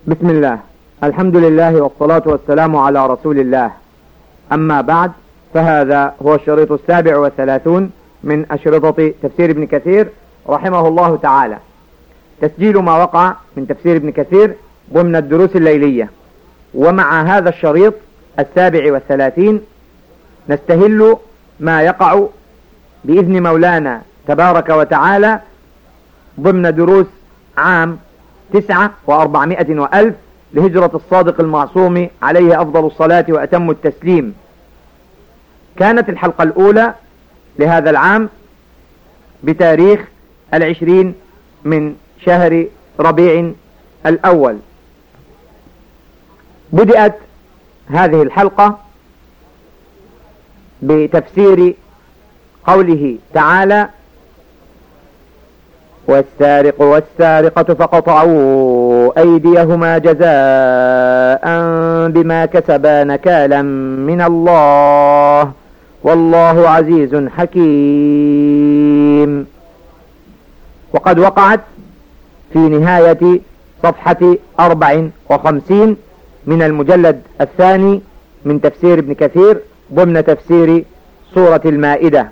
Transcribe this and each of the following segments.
بسم الله، الحمد لله والصلاة والسلام على رسول الله. أما بعد، فهذا هو الشريط 37 من أشرطة تفسير ابن كثير رحمه الله تعالى، تسجيل ما وقع من تفسير ابن كثير ضمن الدروس الليلية. ومع هذا الشريط 37 نستهل ما يقع بإذن مولانا تبارك وتعالى ضمن دروس عام 9,400,000 لهجرة الصادق المعصوم عليه أفضل الصلاة وأتم التسليم. كانت الحلقة الأولى لهذا العام بتاريخ 20 من شهر ربيع الأول. بدأت هذه الحلقة بتفسير قوله تعالى: والسارق والسارقة فقطعوا أيديهما جزاء بما كسبا نكالا من الله والله عزيز حكيم. وقد وقعت في نهاية صفحة 54 من المجلد الثاني من تفسير ابن كثير ضمن تفسير سورة المائدة،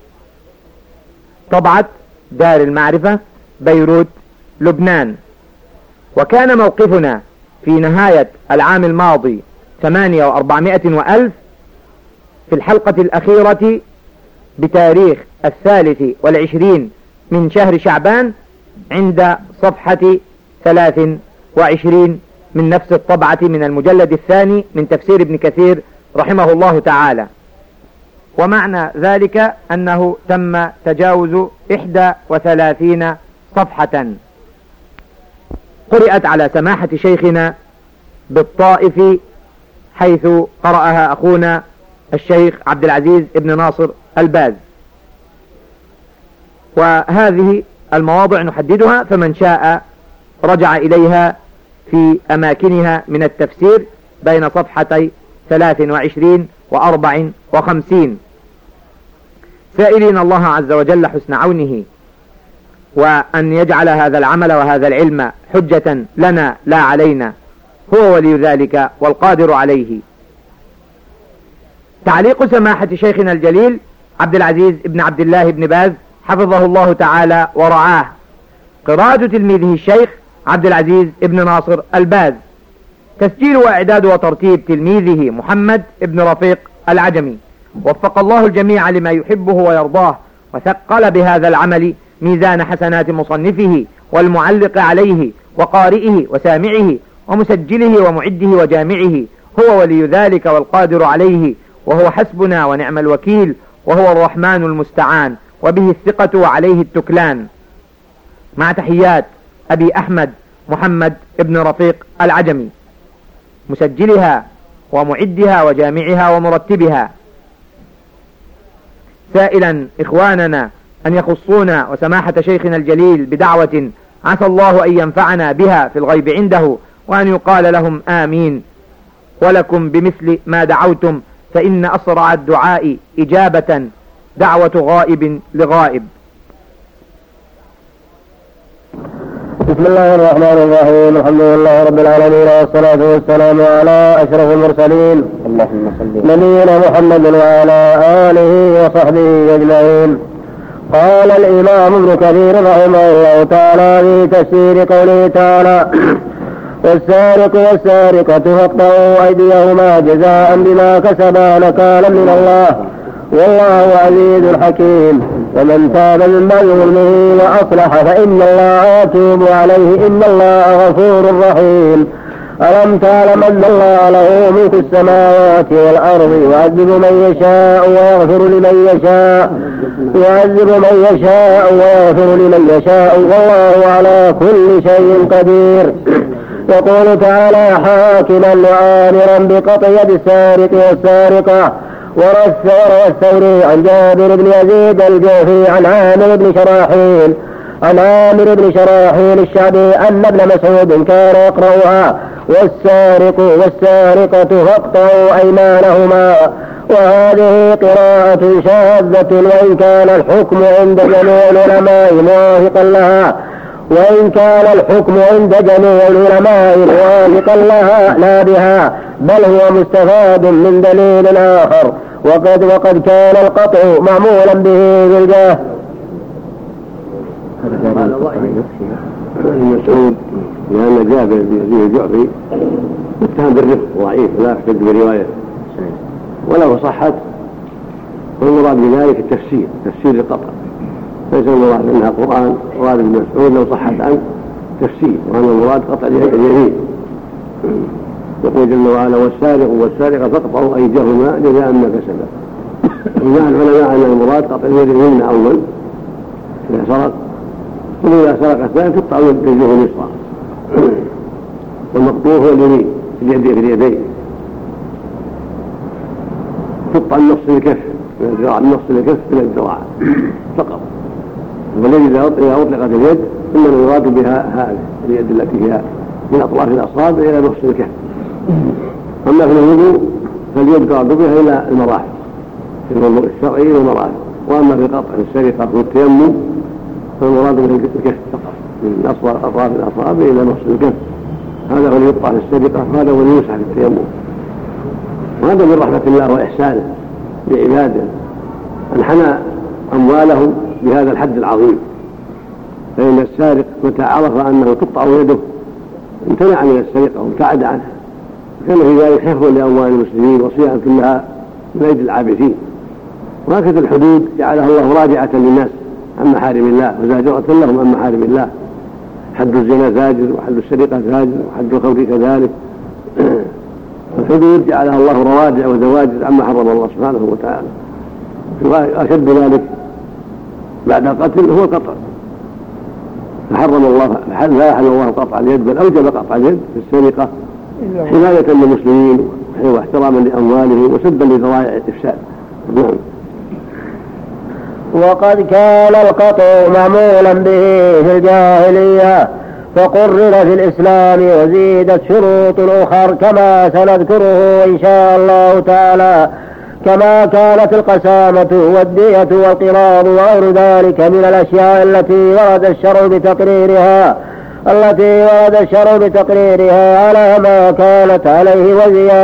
طبعت دار المعرفة بيروت لبنان. وكان موقفنا في نهاية العام الماضي 8,400,000 في الحلقة الأخيرة بتاريخ 23 من شهر شعبان عند صفحة 23 من نفس الطبعة من المجلد الثاني من تفسير ابن كثير رحمه الله تعالى. ومعنى ذلك أنه تم تجاوز 31 صفحة قرأت على سماحة شيخنا بالطائف، حيث قرأها أخونا الشيخ عبد العزيز ابن ناصر الباز. وهذه المواضع نحددها، فمن شاء رجع إليها في أماكنها من التفسير بين صفحتي 23 و54، سائلين الله عز وجل حسن عونه وأن يجعل هذا العمل وهذا العلم حجة لنا لا علينا، هو ولي ذلك والقادر عليه. تعليق سماحة شيخنا الجليل عبد العزيز ابن عبد الله بن باز حفظه الله تعالى ورعاه، قراءة تلميذه الشيخ عبد العزيز ابن ناصر الباز، تسجيل وإعداد وترتيب تلميذه محمد ابن رفيق العجمي. وفق الله الجميع لما يحبه ويرضاه، وثقل بهذا العمل ميزان حسنات مصنفه والمعلق عليه وقارئه وسامعه ومسجله ومعده وجامعه، هو ولي ذلك والقادر عليه، وهو حسبنا ونعم الوكيل، وهو الرحمن المستعان، وبه الثقة وعليه التكلان. مع تحيات أبي أحمد محمد ابن رفيق العجمي، مسجلها ومعدها وجامعها ومرتبها، سائلا إخواننا أن يخصونا وسماحة شيخنا الجليل بدعوة عسى الله أن ينفعنا بها في الغيب عنده، وأن يقال لهم آمين. ولكم بمثل ما دعوتم، فإن أسرع الدعاء إجابة دعوة غائب لغائب. بسم الله الرحمن الرحيم، الحمد لله رب العالمين، والصلاة والسلام على أشرف المرسلين نبينا محمد وعلى آله وصحبه أجمعين. قال الإمام ابن كثير رحمه الله تعالى في تفسير قوله تعالى: والسارق والسارقة فاقطعوا أيديهما جزاء بما كسبا نكالا من الله والله عزيز حكيم. ومن تاب من بعد ظلمه وأصلح فإن الله يتوب عليه إن الله غفور رحيم. ألم تعلم أن الله له ملك السماوات والأرض يعذب من يشاء ويغفر لمن يشاء والله على كل شيء قدير. يقول تعالى حاكما وآمرا بقطع يد السارق والسارقة. وروى الثوري عن جابر بن يزيد الجوفي عن عامر بن شراحيل الشعبي أن ابن مسعود كان يقرأها: والسارق والسارقة فاقطعوا أيمانهما. وهذه قراءة شاذة، وإن كان الحكم عند جميع العلماء موافقا لها، وإن كان الحكم عند جميع العلماء موافقا لها لا بها، بل هو مستفاد من دليل آخر. وقد كان القطع معمولا به بالجاه. المسعود لأن جابر بن يزيد الجعفي متهم بالرفق ضعيف لا يحتج برواية، ولو صحت فالمراد بذلك التفسير، تفسير القطع، ليس المراد انها قرآن. مراد ابن مسعود لو صحت عنه تفسير، وأن المراد قطع اليمين. يقول جل وعلا والسارق والسارقة فاقطعوا أيديهما جزاء ما كسبا. وجاء العلماء أن المراد قطع اليد اليمنى أول إذا سرق، ثم إذا سرق الثاني تقطع يده اليسرى، والمقطوع هو اليمين في اليدين، تقطع النص الكف من الذراع، النص الكف من الذراع فقط. والذي إذا أطلقت اليد ثم المراد بها هذه اليد التي هي من أطراف الأصابع إلى نص الكف. أما في الوضوء فاليد يراد بها إلى المرافق في الوضوء الشرعي والمرافق. وأما في قطع السرقة والتيمم فالمراد من الكف فقط، من أطراف الأصابع إلى نص الكف. هذا هو يقطع في السرقة، وهذا هو يمسح في التيمم. وهذا من رحمة الله وإحسانه بعباده أن حنى أموالهم بهذا الحد العظيم. فإن السارق متى عرف أنه تقطع يده امتنع من السرقة وابتعد عنها، كان في ذلك حفظ لأموال المسلمين وصيانة كلها من أيدي العابثين. وهكذا الحدود جعلها الله راجعة للناس عن محارم الله وزاجرة لهم عن محارم الله. حد الزنا زاجر، وحد السرقة زاجر، وحد الخمر كذلك. الحدود جعلها الله روادع وزواجر عما حرم الله سبحانه وتعالى. أشد ذلك بعد القتل هو القطع، فحرم الله لا يحل الله قطع اليد، بل أوجب قطع اليد في السرقة حماية للمسلمين واحتراما لأموالهم وسدا لذرائع الإفساد. وقد كان القطع معمولا به في الجاهلية فقرر في الإسلام وزيدت شروط أخر كما سنذكره إن شاء الله تعالى، كما كانت القسامة والدية والقراض وغير ذلك من الأشياء التي ورد الشرع بتقريرها على ما كانت عليه،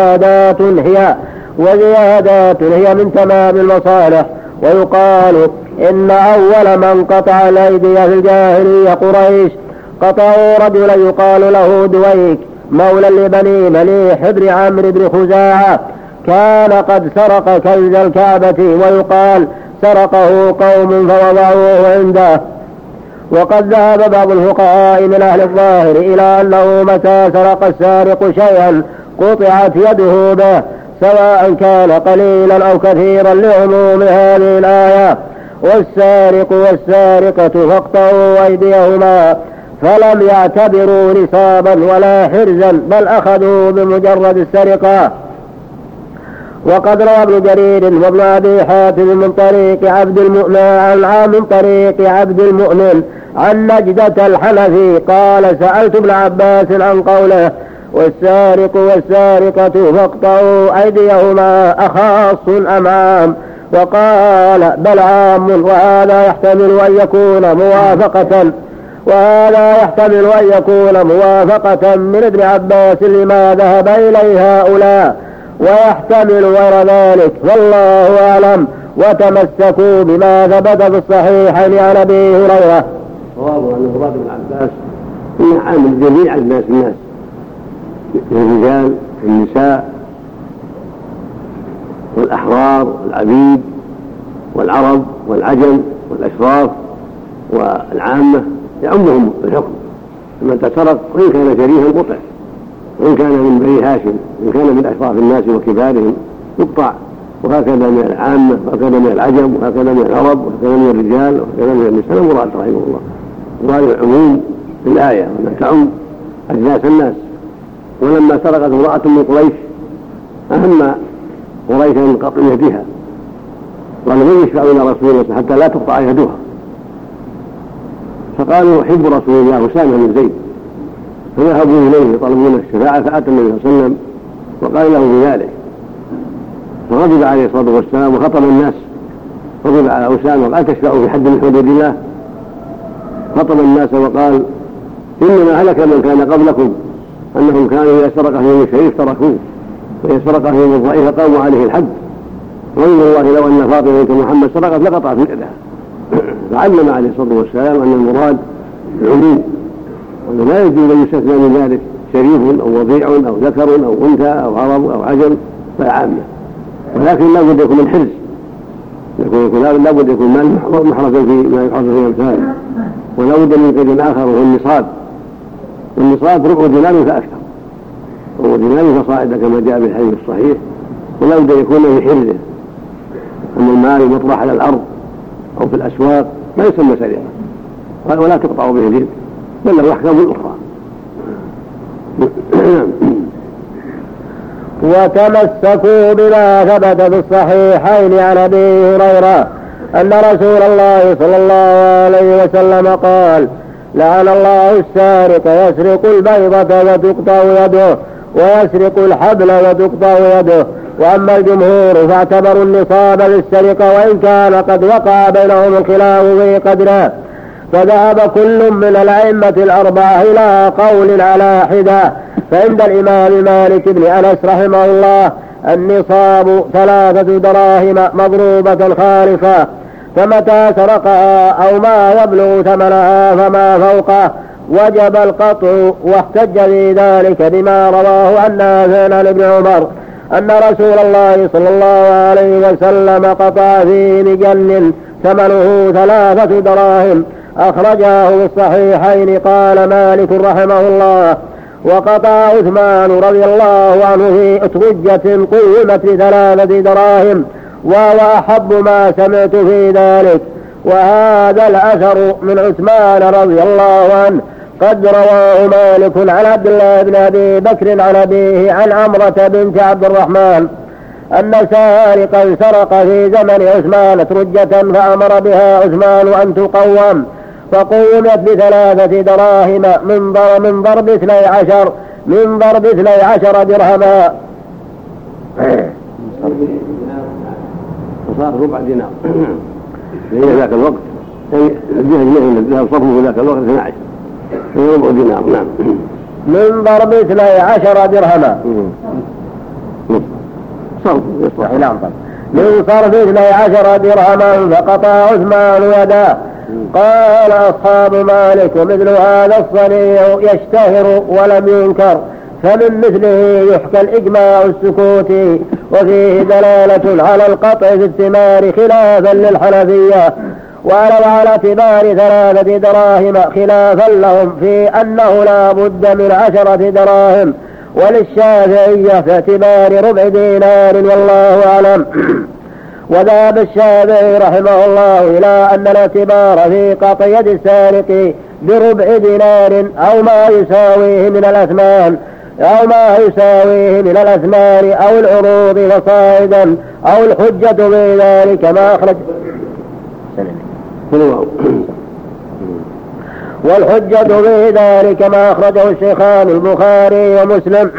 وزيادات هي من تمام المصالح. ويقال إن أول من قطع الأيدي في الجاهلية قريش، قطعوا رجلا يقال له دويك مولى لبني مليح بن عمرو بن خزاعة، كان قد سرق كنز الكعبة، ويقال سرقه قوم فوضعوه عنده. وقد ذهب بعض الفقهاء من أهل الظاهر إلى أنه متى سرق السارق شيئا قطعت يده به، سواء كان قليلا أو كثيرا، لعموم هذه الآية والسارق والسارقة فاقطعوا أيديهما، فلم يعتبروا نصابا ولا حرزا، بل أخذوا بمجرد السرقة. وقد روى ابن جرير وابن أبي حاتم من طريق عبد المؤمن عن نجدة الحنفي قال سألت ابن عباس عن قوله والسارق والسارقة فاقطعوا أيديهما أخاص أم عام، وقال بل عام، وهذا يحتمل أن يكون موافقة من ابن عباس لما ذهب إليه هؤلاء، ويحتمل غير ذلك، والله أعلم. وتمسكوا بما ثبت في الصحيحين عن أبي هريرة. صواب أن مراد ابن عباس إنه عام جميع الناس الرجال والنساء والأحرار والعبيد والعرب والعجم والأشراف والعامة، يعمهم الحكم. من تسرق وإن كان شريفا قطع، وإن كان من بني هاشم، وإن كان من أشراف الناس وكبارهم يقطع، وهكذا من العامة، وهكذا من العجم، وهكذا من العرب، وهكذا من الرجال، وهكذا من النساء. مراد رحمه الله وهذا العموم في الآية وأنها تعم أجناس الناس. ولما سرقت امرأة من قريش أهم قريشا من قطع يدها، قالوا من يشفع إلى رسول الله حتى لا تقطع يدها، فقالوا يحب رسول الله أسامة بن زيد، فذهبوا إليه يطلبون الشفاعة، فأتى النبي صلى الله عليه وسلم وقال له بذلك، فغضب عليه الصلاة والسلام وخطب الناس، غضب على أسامة وقال تشفع في حد من حدود الله، خطب الناس وقال إنما هلك من كان قبلكم أنهم كانوا إذا سرق فيهم الشريف تركوه وإذا سرق فيهم الضعيف قاموا عليه الحد، وإن الله لو أن فاطمة بنت محمد سرقت لقطعت يدها. فعلم عليه الصلاة والسلام أن المراد العموم، وأنه لا يجوز أن يستثنى من ذلك شريف أو وضيع أو ذكر أو أنثى أو عرب أو عجم فعامة، ولكن لا بد يكون من حرز، لا بد يكون مال محرزا فيما يحرز في الأمثال، ولا بد من قيد آخر وهو النصاب، والنصاب ربع دينار فأكثر، ربع دينار فصاعدا كما جاء بالحديث الصحيح، ولا بد أن يكون في حرزه. أما المال المطرح على الأرض أو في الأسواق لا يسمى سرقة ولا تقطع به اليد، بل له أحكام أخرى. وتمسكوا بما ثبت في الصحيحين عن أبي هريرة أن رسول الله صلى الله عليه وسلم قال: لعن الله السارق يسرق البيضة وتقطع يده، ويسرق الحبل وتقطع يده. وأما الجمهور فاعتبروا النصاب بالسرقة وإن كان قد وقع بينهم الخلاف في قدره، فذهب كل من الأئمة الأربعة إلى قول على حدة. فعند الإمام مالك بن أنس رحمه الله النصاب 3 دراهم مضروبة خالصة، فمتى سرقها أو ما يبلغ ثمنها فما فوقه وجب القطع. واحتج في ذلك بما رواه عن نافع عن ابن عمر أن رسول الله صلى الله عليه وسلم قطع في مجن ثمنه 3 دراهم، أخرجاه في الصحيحين. قال مالك رحمه الله: وقطع عثمان رضي الله عنه في أترجة قومت ب3 دراهم، وهو أحب ما سمعت في ذلك. وهذا الأثر من عثمان رضي الله عنه قد رواه مالك عن عبد الله بن أبي بكر عن أبيه عن عمرة بنت عبد الرحمن أن سارقا سرق في زمن عثمان أترجة فأمر بها عثمان أن تقوم، فقومت ب3 دراهم من ضرب 12 درهما، وصار ربع دينار في ذاك الوقت، يعني الجهة صرفه في ذاك الوقت 12 ربع دينار. نعم، من ضرب 12 درهما صرف من صرف 12 درهما، فقطع عثمان يده. قال أصحاب مالك: مثل هذا الصنيع يشتهر ولم ينكر، فمن مثله يحكى الإجماع السكوتي، وفيه دلالة على القطع في الثمار خلافا للحنفية، ولو على اعتبار 3 دراهم خلافا لهم في أنه لا بد من 10 دراهم، وللشافعية في اعتبار ربع دينار، والله أعلم. وذهب الشافعي رحمه الله إلى أن الاعتبار في قطع يد السارق بربع دينار أو ما يساويه من الأثمان أو العروض فصاعدا، أو الحجة بذلك ما أخرج والحجة بذلك ما أخرجه الشيخان البخاري ومسلم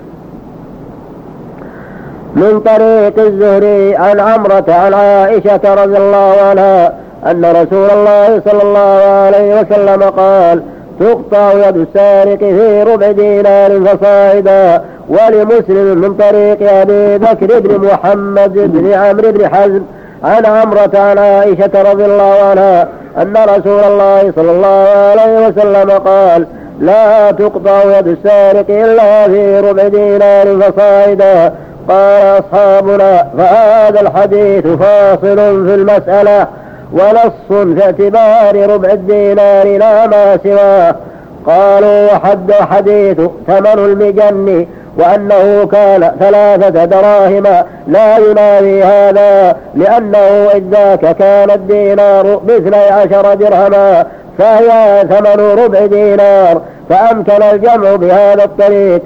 من طريق الزهري عن عمرة عن عائشة رضي الله عنها أن رسول الله صلى الله عليه وسلم قال: تقطع يد السارق في ربع دينار فصاعدا. ولمسلم من طريق أبي بكر بن محمد بن عمرو بن حزم عن عمرة عن عائشة رضي الله عنها أن رسول الله صلى الله عليه وسلم قال: لا تقطع يد السارق إلا في ربع دينار فصاعدا. قال أصحابنا: فهذا الحديث فاصل في المسألة ونص في اعتبار ربع الدينار لا ما سواه. قالوا: وحد حديث ثمن المجن وأنه كان 3 دراهم لا ينافي هذا، لأنه إذ ذاك كان الدينار ب12 درهما، فهي ثمن ربع دينار، فأمكن الجمع بهذا الطريق.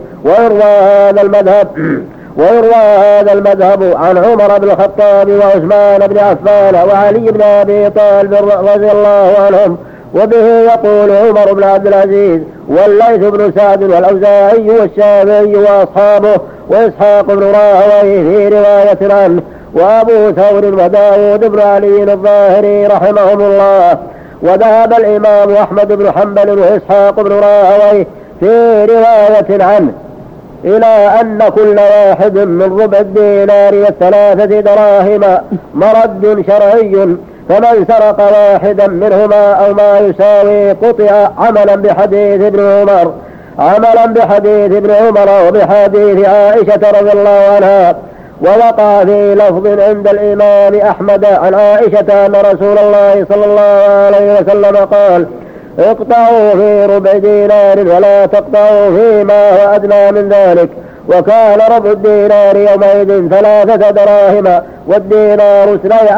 ويروى هذا المذهب عن عمر بن الخطاب وعثمان بن عفان وعلي بن أبي طالب رضي الله عنهم. وبه يقول عمر بن عبد العزيز والليث بن سعد والأوزاعي والشافعي وأصحابه وإسحاق بن راهويه في رواية عنه، وأبو ثور وداود بن علي الظاهري رحمهم الله. وذهب الإمام أحمد بن حنبل وإسحاق بن راهويه في رواية عنه إلى أن كل واحد من ربع الدينار والثلاثة دراهم مرد شرعي، فمن سرق واحدا منهما أو ما يساوي قطع، عملا بحديث ابن عمر وبحديث عائشة رضي الله عنها. ووقع في لفظ عند الإمام أحمد عن عائشة أن رسول الله صلى الله عليه وسلم قال: اقطعوا في ربع دينار ولا تقطعوا فيما هو أدنى من ذلك. وكان ربع الدينار يومئذ 3 دراهم والدينار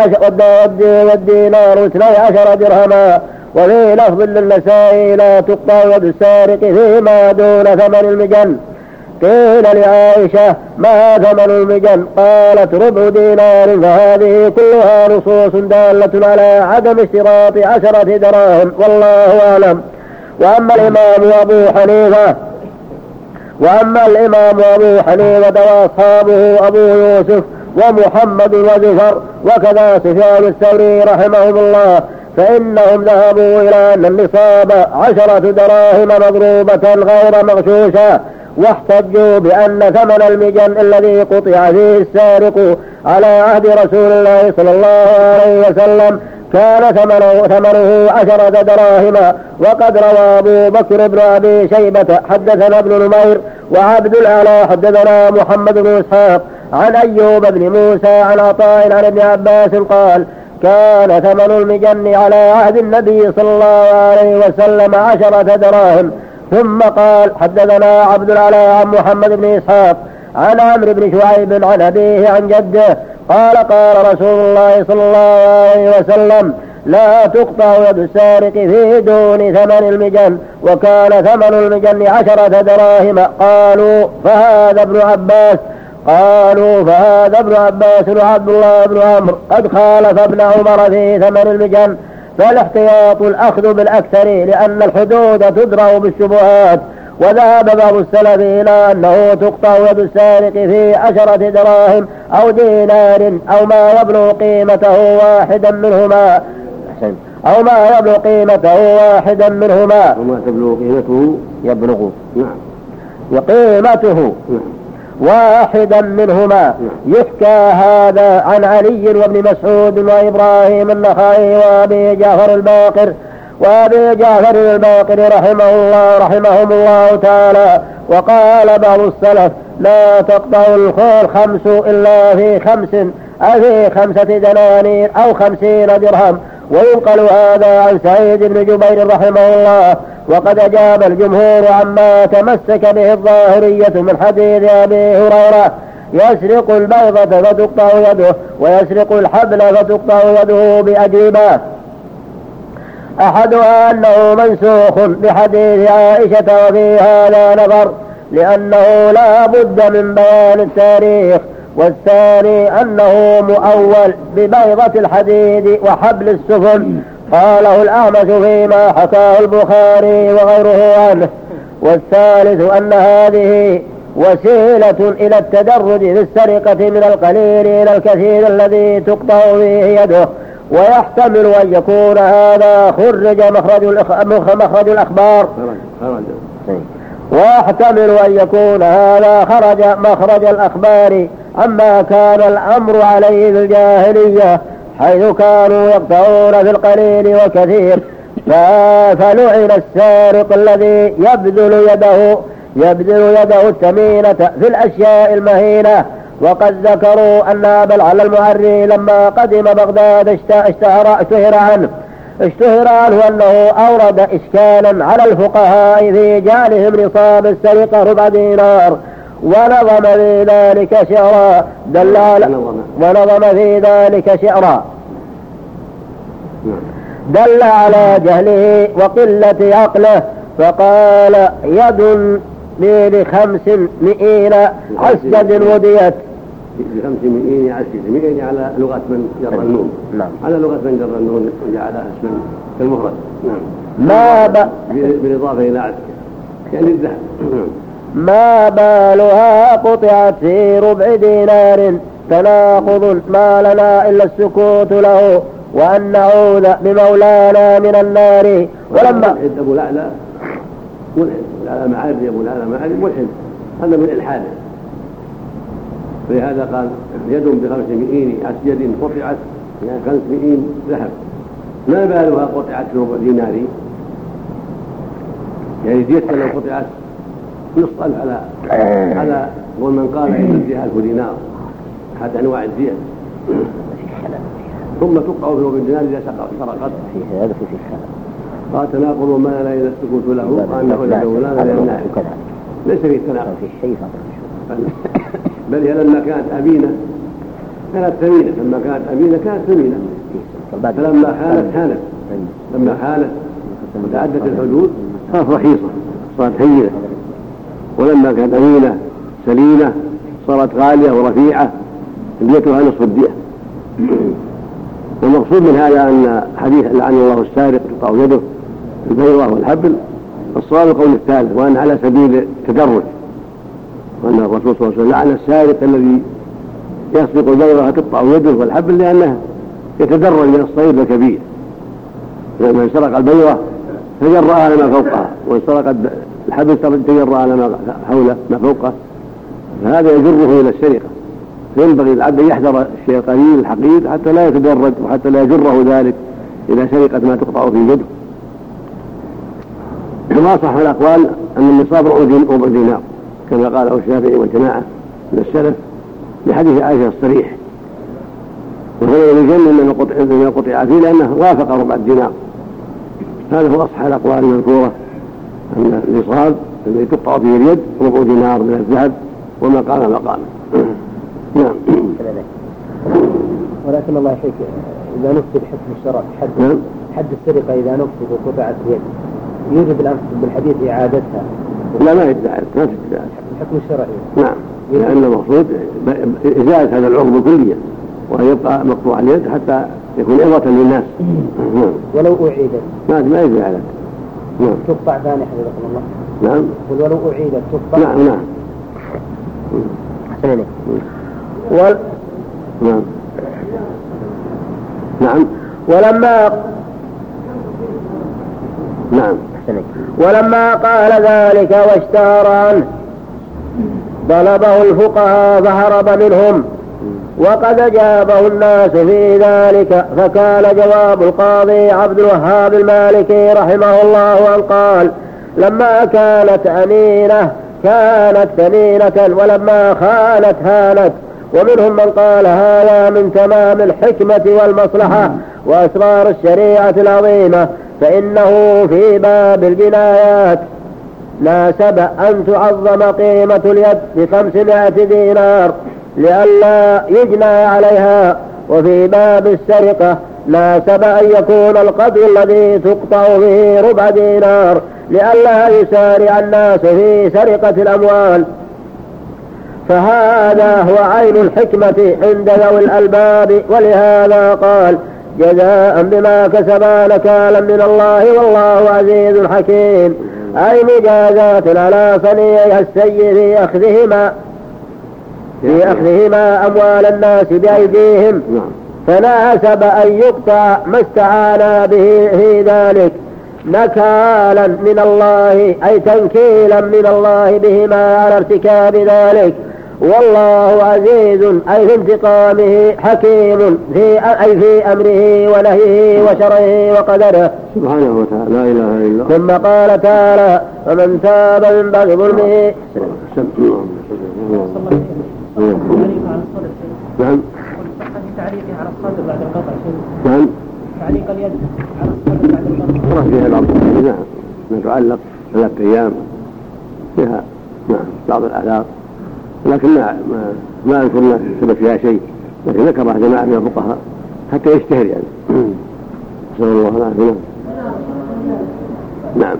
12 درهما. وفي لفظ للنسائي: لا تقطع يد السارق فيما دون ثمن المجن. قيل لعائشة: ما ثمن المجن؟ قالت: ربع دينار. فهذه كلها نصوص دالة على عدم اشتراط 10 دراهم، والله أعلم. وأما الإمام أبو حنيفة وأصحابه أبو يوسف ومحمد وزفر وكذا سفيان الثوري رحمهم الله، فإنهم ذهبوا إلى أن النصاب 10 دراهم مضروبة غير مغشوشة، واحتجوا بأن ثمن المجن الذي قطع فيه السارق على عهد رسول الله صلى الله عليه وسلم كان ثمنه 10 دراهم. وقد روى أبو بكر بن أبي شيبة حدثنا ابن نمير وعبد الأعلى حدثنا محمد بن إسحاق عن أيوب بن موسى عن عطاء عن ابن عباس قال: كان ثمن المجن على عهد النبي صلى الله عليه وسلم 10 دراهم. ثم قال: حدثنا عبد الأعلى عن محمد بن إسحاق عن عمرو بن شعيب عن أبيه عن جده قال: قال رسول الله صلى الله عليه وسلم: لا تقطع يد السارق في دون ثمن المجن. وكان ثمن المجن 10 دراهم. قالوا: فهذا ابن عباس وعبد الله بن عمرو قد خالف ابن عمر في ثمن المجن. فالاحتياط الأخذ بالأكثر، لأن الحدود تدرأ بالشبهات. وذهب بعض السلف إلى أنه تقطع يد السارق في 10 دراهم أو دينار أو ما يبلغ قيمته واحدا منهما وما تبلغ قيمته وقيمته واحدا منهما. يحكى هذا عن علي وابن مسعود وإبراهيم النخعي وأبي جعفر الباقر رحمهم الله تعالى. وقال بعض السلف: لا تقطع الخيل 5 إلا في 5 دنانير أو 50 درهم. وينقل هذا عن سعيد بن جبير رحمه الله. وقد أجاب الجمهور عما تمسك به الظاهرية من حديث أبي هريرة: يسرق البيضة فتقطع يده، ويسرق الحبل فتقطع يده بأجيبات. أحدها أنه منسوخ بحديث عائشة، وفي هذا نظر، لأنه لا بد من بيان التاريخ. والثاني أنه مؤول ببيضة الحديد وحبل السفن، قاله الأعمش فيما حكاه البخاري وغيره عنه. والثالث أن هذه وسيلة إلى التدرج في السرقة من القليل إلى الكثير الذي تقطع فيه يده. ويحتمل أن يكون هذا خرج مخرج الأخبار خرج مخرج الأخبار عما كان الأمر عليه في الجاهلية، حيث كانوا يقطعون في القليل والكثير. فلعن السارق الذي يبذل يده الثمينة في الأشياء المهينة. وقد ذكروا أن أبا العلا المعري لما قدم بغداد اشتهر عنه أنه أورد إشكالا على الفقهاء في جعلهم نصاب السرقة 4 دينار، ونظم في ذلك شعرا دل على جهله وقلة عقله. فقال: يد ب500 عسجد وديت. ب500 عسجد، 100 على لغة من جر النون. نعم. على لغة من جر النون وجعلها اسما كالمفرد. نعم. بالإضافة إلى عسجد يعني الذهب. ما بالها قطعت في 4 دينار، تناقض ما لنا إلا السكوت له. وأن نعوذ بمولانا من النار. ولما ملحد أبو الأعلى ملحد، الأعلى معاري أبو الأعلى معاري ملحد، هذا من إلحاده. فلهذا قال يد ب500 يد قطعت يعني 500 ذهب ما بالها قطعت ربع دينار، يعني ديتها لو قطعت نصف ألف على ومن قال إن الدية 1000 دينار، هذا أنواع الدية. ثم تقطع في ربع دينار إذا سرقت. هذا في الخلل قال تناقض ما لا إذا السكوت له وأنه لولا لأنه ليس في التناقض في الشيء بل هي لما كانت أمينة كانت ثمينة، لما كانت أمينة كانت ثمينة، فلما حالت لما حالت وتعدت الحدود صارت رخيصة صارت هينة، ولما كانت أمينة سليمة صارت غالية ورفيعة ديتها نصف الدية. والمقصود من هذا أن حديث لعن الله السارق تقطع يده البيضة والحبل، الصواب القول الثالث وأن على سبيل التدرج، وأن الرسول صلى الله عليه وسلم لعن السارق الذي يسرق البيضة تقطع يده والحبل لأنه يتدرج من الصغير الكبير، لما سرق البيضة تجرأ على ما فوقها، وإن سرق الحبل تجرأ على ما حوله ما فوقه، فهذا يجره إلى السرقة. فينبغي العبد أن يحذر الشيء القليل الحقير حتى لا يتدرج وحتى لا يجره ذلك إلى سرقة ما تقطع في يده. كما صح الأقوال أن النصاب ربع دينار كما قاله الشافعي والجماعة من السلف لحديث عائشة الصريح، وهذا يجن من قطع فيه لأنه وافق ربع الدينار. هذا هو أصح الأقوال المذكورة أن النصاب الذي تقطع فيه اليد ربع دينار من الذهب وما قام مقامه. نعم. ولكن الله شيء إذا نفذ حكم الشرع حد السرقة إذا نفذ وقطعت اليد يوجد الآن بالحديث إعادتها؟ لا ما يدعي ما تدعي الحكم الشرعي. نعم، لأن المقصود إزالة هذا العقد كليا وأن يبقى مقطوع اليد حتى يكون عظة للناس. ولو أعيدت ما يدري عليك. نعم. تقطع ثاني حفظكم الله. نعم. ولو أعيدت تقطع. نعم. أحسن إليك. نعم. ولما قال ذلك واشتهر عنه طلبه الفقهاء فهرب منهم، وقد أجابه الناس في ذلك، فكان جواب القاضي عبد الوهاب المالكي رحمه الله أن قال لما كانت أمينة كانت ثمينة ولما خانت هانت. ومنهم من قال هذا من تمام الحكمة والمصلحة وأسرار الشريعة العظيمة، فإنه في باب الجنايات ناسب أن تعظم قيمة اليد ب500 دينار لئلا يجنى عليها، وفي باب السرقة ناسب أن يكون القدر الذي تقطع به ربع دينار لئلا يسارع الناس في سرقة الأموال. فهذا هو عين الحكمة عند ذوي الألباب، ولهذا قال جزاء بما كسبا نكالا من الله والله عزيز حكيم، أي مجازات على صنيعها السيء في أخذهما أموال الناس بأيديهم، فناسب أن يقطع ما استعانا به في ذلك نكالا من الله أي تنكيلا من الله بهما على ارتكاب ذلك، والله عزيز أي في انتقامه حكيم في أمره ونهيه وشرعه وقدره سبحانه وتعالى لا إله إلا. ثم قال تعالى فمن تاب من بعد ظلمه. نعم. تعليقه على الصدر بعد القطع. نعم. تعليق اليد على الصدر بعد القطع. فيها بعض نعم نتعلق 3 أيام فيها نعم بعض الأعذار، لكن ما أذكرنا سبب فيها شيء، لكن ذكرها جماعة من الفقهاء حتى يشتهر يعني. صلى الله عليه وسلم. نعم.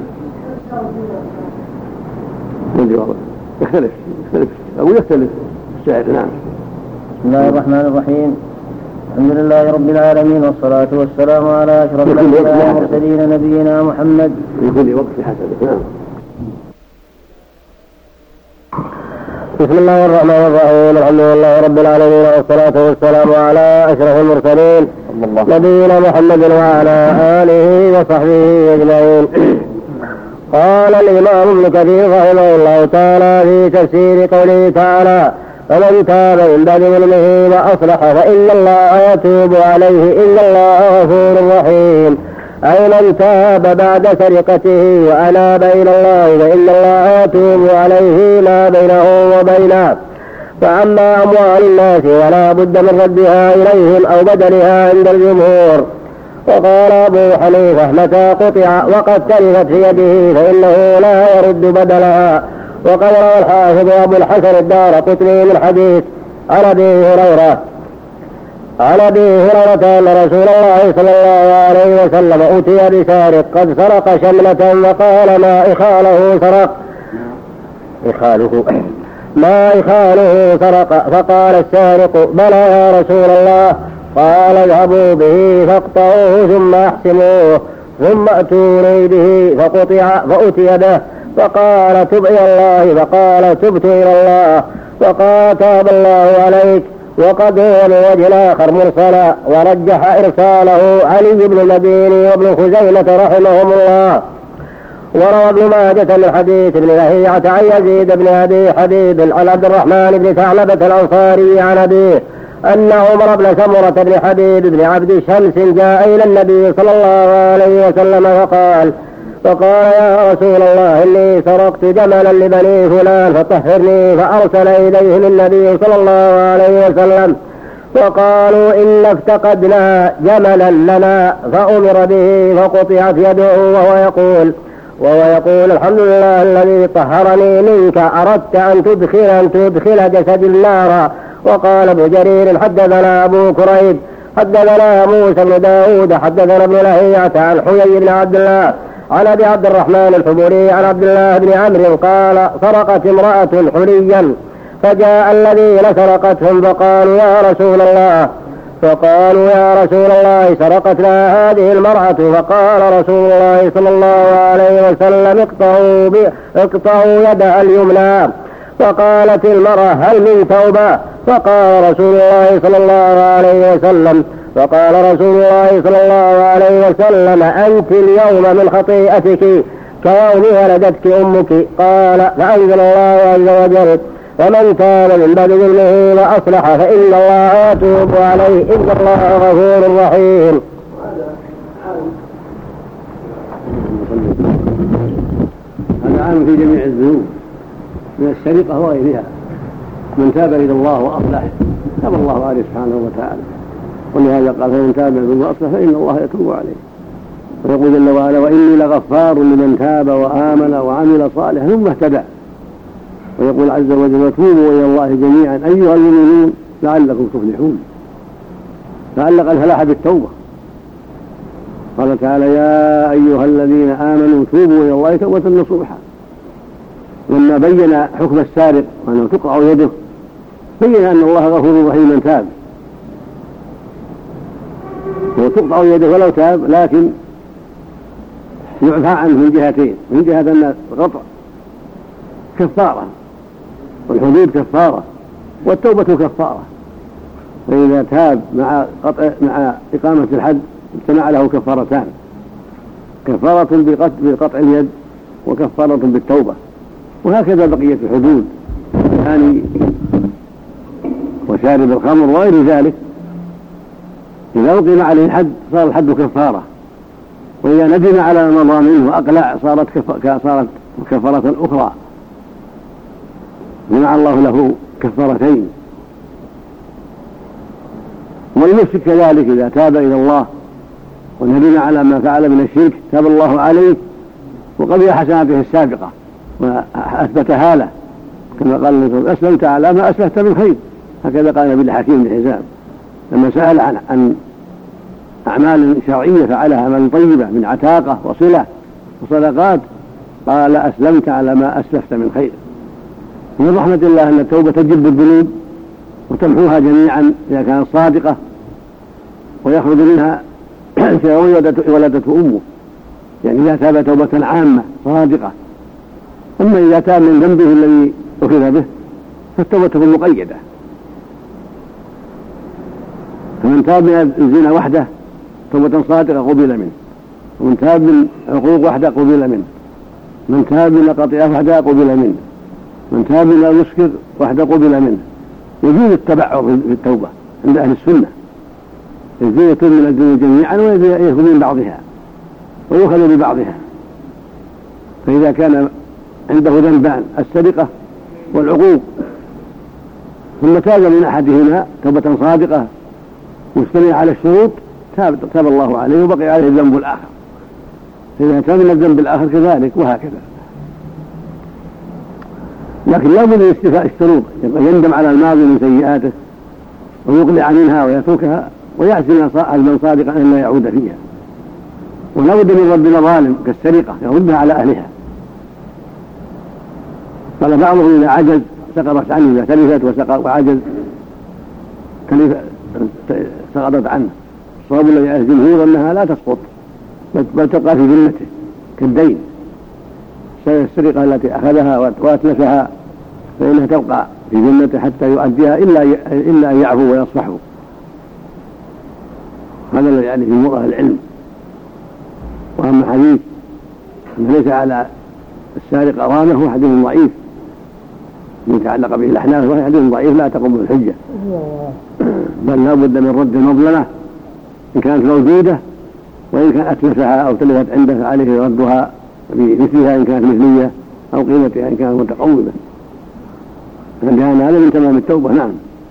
يختلف أو يختلف السعر. نعم. بسم الله الرحمن الرحيم، الحمد لله رب العالمين والصلاة والسلام على أشرف الأنبياء والمرسلين نبينا محمد في كل وقت حسنه. نعم. بسم الله الرحمن الرحيم. الحمد لله رب العالمين، والصلاة والسلام على أشرف المرسلين نبينا محمد وعلى آله وصحبه أجمعين. قال الإمام ابن كثير رحمه الله تعالى في تفسير قوله تعالى: فمن تاب من بعد ظلمه وأصلح فإن الله يتوب عليه إن الله غفور رحيم. أي من تاب بعد سرقته وأناب إلى الله فإن الله يتوب عليه ما بينه وبينه. فأما أموال الناس فلا بد من ردها إليهم أو بدلها عند الجمهور. وقال أبو حنيفة: متى قطع وقد تلفت في يده فإنه لا يرد بدلها. وقد روى الحافظ أبو الحسن الدارقطني من حديث عن أبي هريرة أن رسول الله صلى الله عليه وسلم أتي بسارق قد سرق شملة وقال: ما إخاله سرق؟ فقال السارق: بلى يا رسول الله. قال: اذهبوا به فاقطعوه ثم احسموه ثم اتوني به. فقطع فأتي به فقال: تب إلى الله. فقال: تبت إلى الله. وقال: تاب الله عليك. وقد هو من وجه آخر مرسلا، ورجح إرساله علي بن المديني وابن خزيمة رحمهم الله. وروى ابن ماجة من حديث ابن لهيعة عن يزيد بن أبي حبيب عن عبد الرحمن بن ثعلبة الأنصاري عن أبيه أن عمر بن سمرة بن حبيب بن عبد شمس جاء إلى النبي صلى الله عليه وسلم فقال: يا رسول الله، إني سرقت جملا لبني فلان فطهرني. فأرسل إليهم النبي صلى الله عليه وسلم وقالوا: إن افتقدنا جملا لنا. فأمر به فقطعت يده وهو يقول: الحمد لله الذي طهرني منك. أردت أن تدخل جسد النار. وقال ابن جرير: حدثنا أبو كريب حدثنا موسى بن داود حدثنا ابن لهيعة عن حيي بن عبد الله عن أبي عبد الرحمن الحبوري عن عبد الله بن عمرو قال: سرقت امرأة حليا فجاء الذين سرقتهم فقالوا: يا رسول الله سرقتنا هذه المرأة. فقال رسول الله صلى الله عليه وسلم: اقطعوا يدها اليمنى. فقالت المرأة: هل من توبة؟ فقال رسول الله صلى الله عليه وسلم: أنت اليوم من خطيئتك كيوم ولدتك أمك. قال: فأنزل الله عز وجل: ومن تاب من بعد ظلمه وأصلح فإن الله يتوب عليه إن الله غفور رحيم. هذا عام في جميع الذنوب من السرقة وغيرها. من تاب إلى الله وأصلح تاب الله عليه سبحانه وتعالى. ولهذا قال: فمن تاب من ظلمه وأصلح فإن الله يتوب عليه. ويقول جل وعلا: وإني لغفار لمن تاب وآمن وعمل صالحا ثم اهتدى. ويقول عز وجل: وتوبوا إلى الله جميعا أيها المؤمنون لعلكم تفلحون. فعلق الفلاح بالتوبة. قال تعالى: يا أيها الذين آمنوا توبوا إلى الله توبة نصوحا. لما بين حكم السارق وأنه تقطع يده بين أن الله غفور رحيم من تاب. وتقطع يده ولو تاب، لكن يعفى عنه من جهتين: من جهة أن القطع كفارة والحدود كفارة والتوبة كفارة. فإذا تاب مع إقامة الحد اجتمع له كفارتان: كفارة بقطع اليد وكفارة بالتوبة. وهكذا بقية الحدود يعني وشارب الخمر وغير ذلك. إذا أقيم عليه الحد صار الحد كفارة، وإذا ندم على ما مضى منه وأقلع صارت كفارة أخرى، جمع الله له كفارتين. والمشرك كذلك إذا تاب إلى الله وندم على ما فعل من الشرك تاب الله عليه وقبل حسناته السابقة وأثبتها له، كما قال النبي: أسلمت على ما أسلفت من خير. هكذا قال النبي الحكيم بن حزام لما سأل عن أعمال شرعية فعلها، أعمال طيبة من عتاقة وصلة وصدقات، قال: أسلمت على ما أسلفت من خير. من رحمة الله أن التوبة تجلب الذنوب وتمحوها جميعا إذا كانت صادقة، ويخرج منها ولدته أمه، يعني إذا تاب توبة عامة صادقة. أما إذا تاب من ذنبه الذي أخذ به فالتوبة تكون مقيدة. فمن تاب من الزنا وحده توبة صادقة قبل منه، ومن تاب من العقوق وحده قبل منه، من تاب من القطيعة وحده قبل منه، من تاب من المسكر وحده قبل منه. يجوز التبعر في التوبة عند أهل السنة، يجوز يتوب من الذنوب جميعا ويأخذ من بعضها ويؤخذ ببعضها. فإذا كان عنده ذنبان السرقة والعقوق ثم تاب من أحدهما توبة صادقة مجتمعة على الشروط تاب الله عليه وبقي عليه الذنب الآخر. فإذا تاب من الذنب الآخر كذلك وهكذا. لكن لا بد من استيفاء الشروط، يندم على الماضي من سيئاته ويقلع منها ويتركها ويعزم عزما صادقا أن لا يعود فيها. ولا بد من رد ظالم كالسرقة يردها على أهلها. قال بعضهم إذا عجز سقطت عنه، إذا تلفت وعجز سقطت عنه. الصواب الذي عليه الجمهور أنها لا تسقط بل تبقى في ذمته كالدين. السرقة التي أخذها وأتلفها فإنها تبقى في ذمته حتى يؤديها إلا أن يعفو ويصفحوا. هذا الذي يعني في أمور العلم. وأما حديث أنه ليس على السارق أوامه حديث ضعيف يتعلق به الأحناف، وهي حديث ضعيف لا تقوم بالحجة، بل لا بد من رد المظلمة إن كانت موجودة، وإن كان أتلفها أو تلفت عنده فعليه ردها بمثلها إن كانت مثلية أو قيمتها إن كانت متقومة. فكان هذا من تمام التوبة. نعم.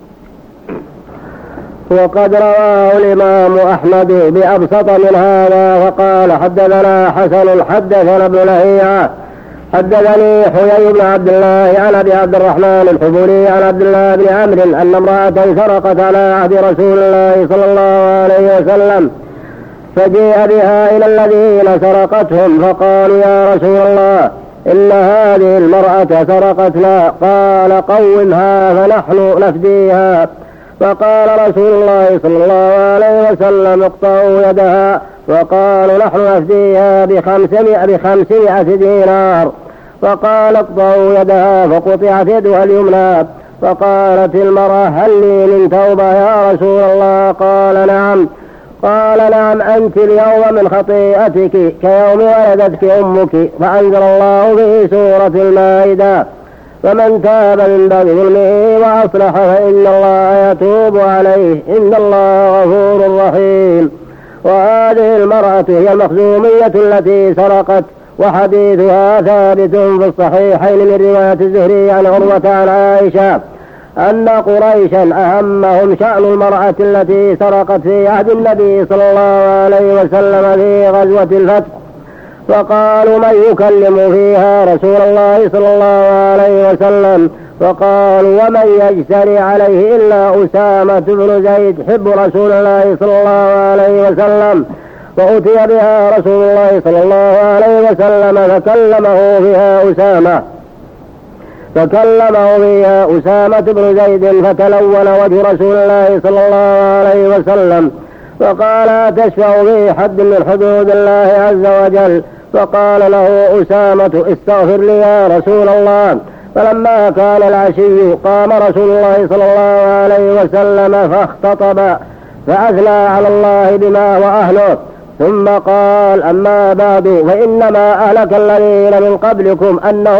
وقد رواه الإمام أحمد بأبسط من هذا وقال حدثنا حسن حدثنا ابن لهيعة حدثني حيي بن عبد الله عن أبي عبد الرحمن الحبولي عن عبد الله بن عمرو أن امرأة سرقت على عهد رسول الله صلى الله عليه وسلم، فجيء بها إلى الذين سرقتهم فقالوا يا رسول الله إن هذه المرأة سرقتنا، قال قومها فنحن نفديها. فقال رسول الله صلى الله عليه وسلم اقطعوا يدها، وقالوا نحن نفديها ب500 دينار. فقال اقطعوا يدها، فقطعت يدها اليمنى. فقالت المرأة هل لي من توبة يا رسول الله؟ قال نعم. قال نعم أنت اليوم من خطيئتك كيوم ولدتك أمك. فأنزل الله في سورة المائدة فمن تاب من بعد ظلمه وأصلح فإن الله يتوب عليه إن الله غفور رحيم. وهذه المرأة هي المخزومية التي سرقت، وحديثها ثابت في الصحيحين من رواية الزهري عن عروة عن عائشة أن قريشا أهمهم شأن المرأة التي سرقت في عهد النبي صلى الله عليه وسلم في غزوة الفتح، فقالوا من يكلم فيها رسول الله صلى الله عليه وسلم؟ فقالوا ومن يجتري عليه إلا أسامة بن زيد حب رسول الله صلى الله عليه وسلم. فأتي بها رسول الله صلى الله عليه وسلم فكلمه فيها أسامة بن زيد، فتلون وجه رسول الله صلى الله عليه وسلم فقال تشفع في حد من حدود الله عز وجل؟ فقال له أسامة استغفر لي يا رسول الله. فلما كان العشي قام رسول الله صلى الله عليه وسلم فاختطب فأثنى على الله بما وأهله، ثم قال أما بعد فإنما أهلك الذين من قبلكم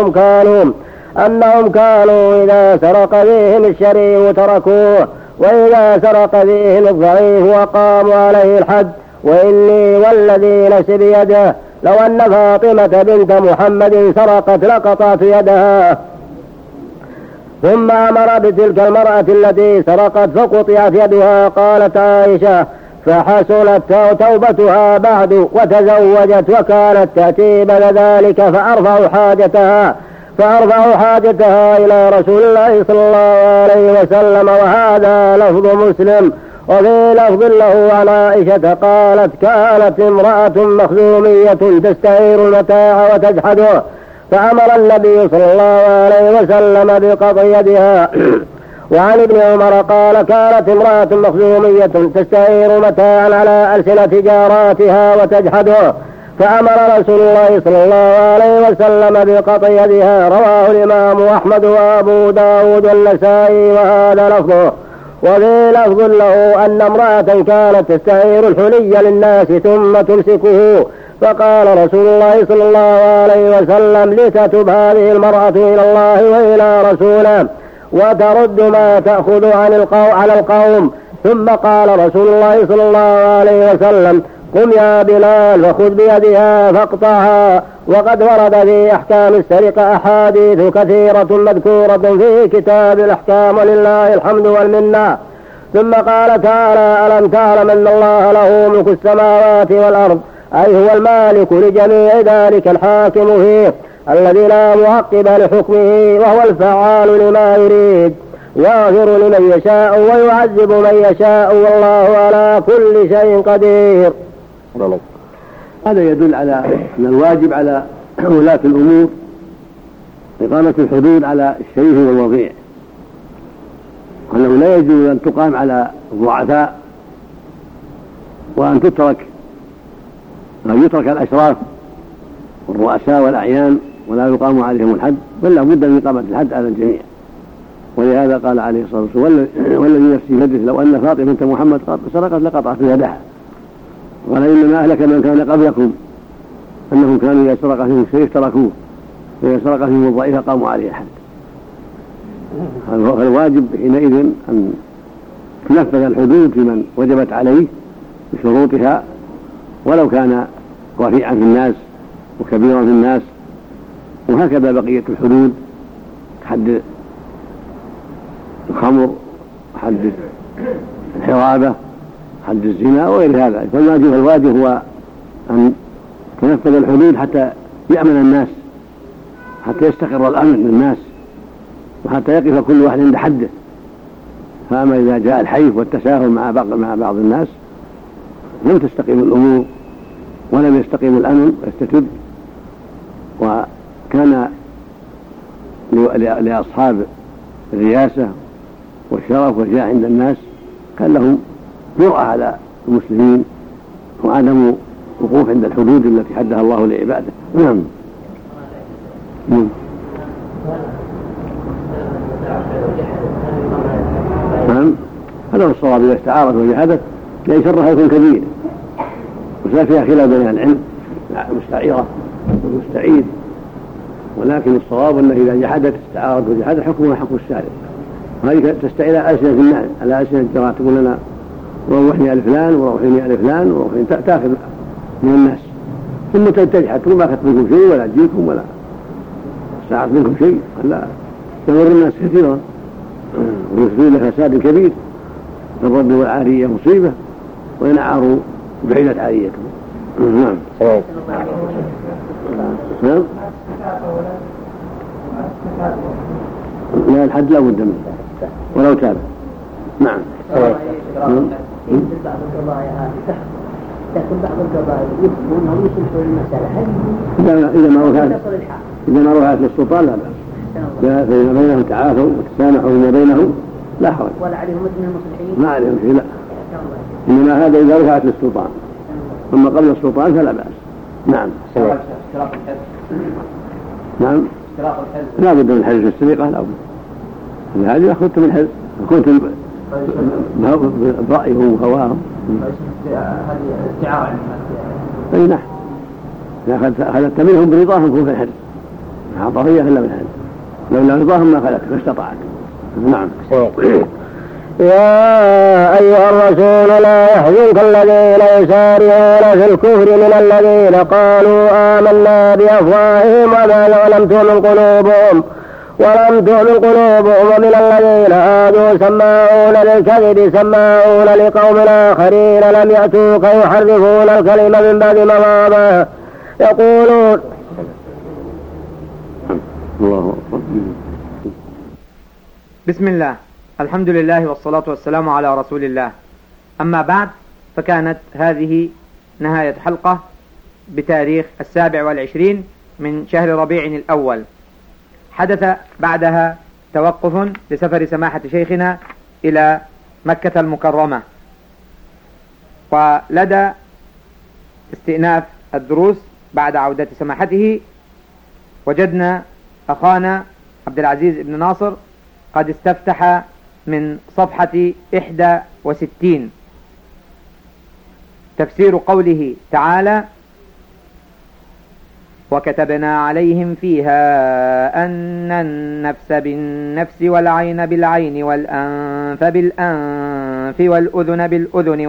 أنهم كانوا إذا سرق بهم الشريف تركوه، وإذا سرق بهم الضعيف وقاموا عليه الحد. وإني والذي نفسي بيده لو أن فاطمة بنت محمد سرقت لقطعت يدها. ثم أمر بتلك المرأة التي سرقت فقطعت يدها. قالت عائشة فحسنت توبتها بعد وتزوجت، وكانت تأتي بعد ذلك فأرفع حاجتها إلى رسول الله صلى الله عليه وسلم. وهذا لفظ مسلم. وفي لفظ له عن عائشة قالت كانت امرأة مخزومية تستعير المتاع وتجحده، فأمر النبي صلى الله عليه وسلم بقطع يدها. وعن ابن عمر قال كانت امرأة مخزومية تستعير متاعا على ألسنة جاراتها وتجحده، فأمر رسول الله صلى الله عليه وسلم بقطع يدها. رواه الإمام أحمد وأبو داود والنسائي وهذا لفظه. وفي لفظ له أن امرأة كانت تستعير الحلي للناس ثم تمسكه، فقال رسول الله صلى الله عليه وسلم: لتتب هذه المرأة إلى الله وإلى رسوله وترد ما تأخذ على القوم. ثم قال رسول الله صلى الله عليه وسلم: قم يا بلال فخذ بيدها فاقطعها. وقد ورد في أحكام السرقة أحاديث كثيرة مذكورة في كتاب الأحكام ولله الحمد والمنة. ثم قال تعالى: ألم تعلم أن الله له ملك السماوات والأرض، أي هو المالك لجميع ذلك الحاكم فيه الذي لا معقب لحكمه وهو الفعال لما يريد، يغفر لمن يشاء ويعذب من يشاء والله على كل شيء قدير. هذا يدل على أن الواجب على ولاة الأمور إقامة الحدود على الشريف والوضيع، وأنه لا يجوز أن تقام على الضعفاء وأن يترك الأشراف والرؤساء والأعيان ولا يقام عليهم الحد، بل لا بد من إقامة الحد على الجميع. ولهذا قال عليه الصلاة والسلام: والذي نفسي بيده لو أن فاطمة بنت محمد سرقت لقطعت يدها. قال: إنما أهلك من كان قبلكم أنهم كانوا إذا سرق فيهم الشريف تركوه وإذا سرق فيهم الضعيف قاموا عليه الحد. فالواجب حينئذ أن تنفذ الحدود في من وجبت عليه بشروطها، ولو كان رفيعا في الناس وكبيرا في الناس. وهكذا بقية الحدود، حد الخمر، حد الحرابة، حد الزنا وغير هذا. فالواجب هو أن تنفذ الحدود حتى يأمن الناس، حتى يستقر الأمن للناس، وحتى يقف كل واحد عند حده. فأما إذا جاء الحيف والتساهل مع بعض الناس لم تستقيم الأمور ولم يستقيم الأمن ويستتب. وكان لأصحاب الرياسة والشرف والجاه عند الناس كان لهم جرأة على المسلمين وعدم وقوف عند الحدود التي حدها الله لعباده. نعم. هذا هو الصواب. إذا استعارت وجحدت لأي شرها يكون كبير، وسأل فيها خلاف بين العلم المستعيرة والمستعيد، ولكن الصواب أنه إذا جحدت استعارت وجحدت حكمها حكم السارق. وهذه تستعير على ألسنة الناس، على ألسنة الجراء، تقول لنا روحني على فلان وروحني على فلان وروحني، تأخذ من الناس ثم تجحد، تقول ما أخذت منكم شيء ولا أجيكم ولا استعارت منكم شيء، لا يمر الناس كثيرا ويفسدون فساد كبير. الرد والعارية مصيبة، وإن عاروا بعيدت عاريتهم. نعم. نعم. لا، الحد لا بد منه ولو تاب. نعم. لكن بعض القضايا يفتون ويصلحون المسألة. إذا ما رفعت للسلطان لا بأس. لا، فإذا بينهم تعافوا وتسامحوا فيما بينهم لا حرج. ولا عليهم من المصلحين؟ ما عليهم شيء، لا. إنما هذا إذا رفعت للسلطان، أما قبل السلطان فلا بأس. نعم. نعم. لا بد من الحرز في السرقة، لا بد. هذه أخذت من الحرز وكنت برأيهم وهواهم. هذه استعارة. أي نعم. أخذت منهم برضاهم كون في الحرز، مع ضرية إلا بالحرز. لولا رضاهم ما أخذت، ما استطاعت. نعم. يا أيها الرسول لا يحزنك الذين يسارعون في الكفر من الذين قالوا آمنا بأفواههم ولم تؤمن قلوبهم ومن الذين هادوا سماعون للكذب سماعون لقوم آخرين لم يأتوك يحرفون الكلمة من بعد مواضعه يقولون. بسم الله، الحمد لله والصلاة والسلام على رسول الله. أما بعد، فكانت هذه نهاية حلقة بتاريخ 27 من شهر ربيع الأول. حدث بعدها توقف لسفر سماحة شيخنا إلى مكة المكرمة، ولدى استئناف الدروس بعد عودة سماحته وجدنا أخانا عبد العزيز بن ناصر قد استفتح من صفحة 61 تفسير قوله تعالى: وكتبنا عليهم فيها أن النفس بالنفس والعين بالعين والأنف بالأنف والأذن بالأذن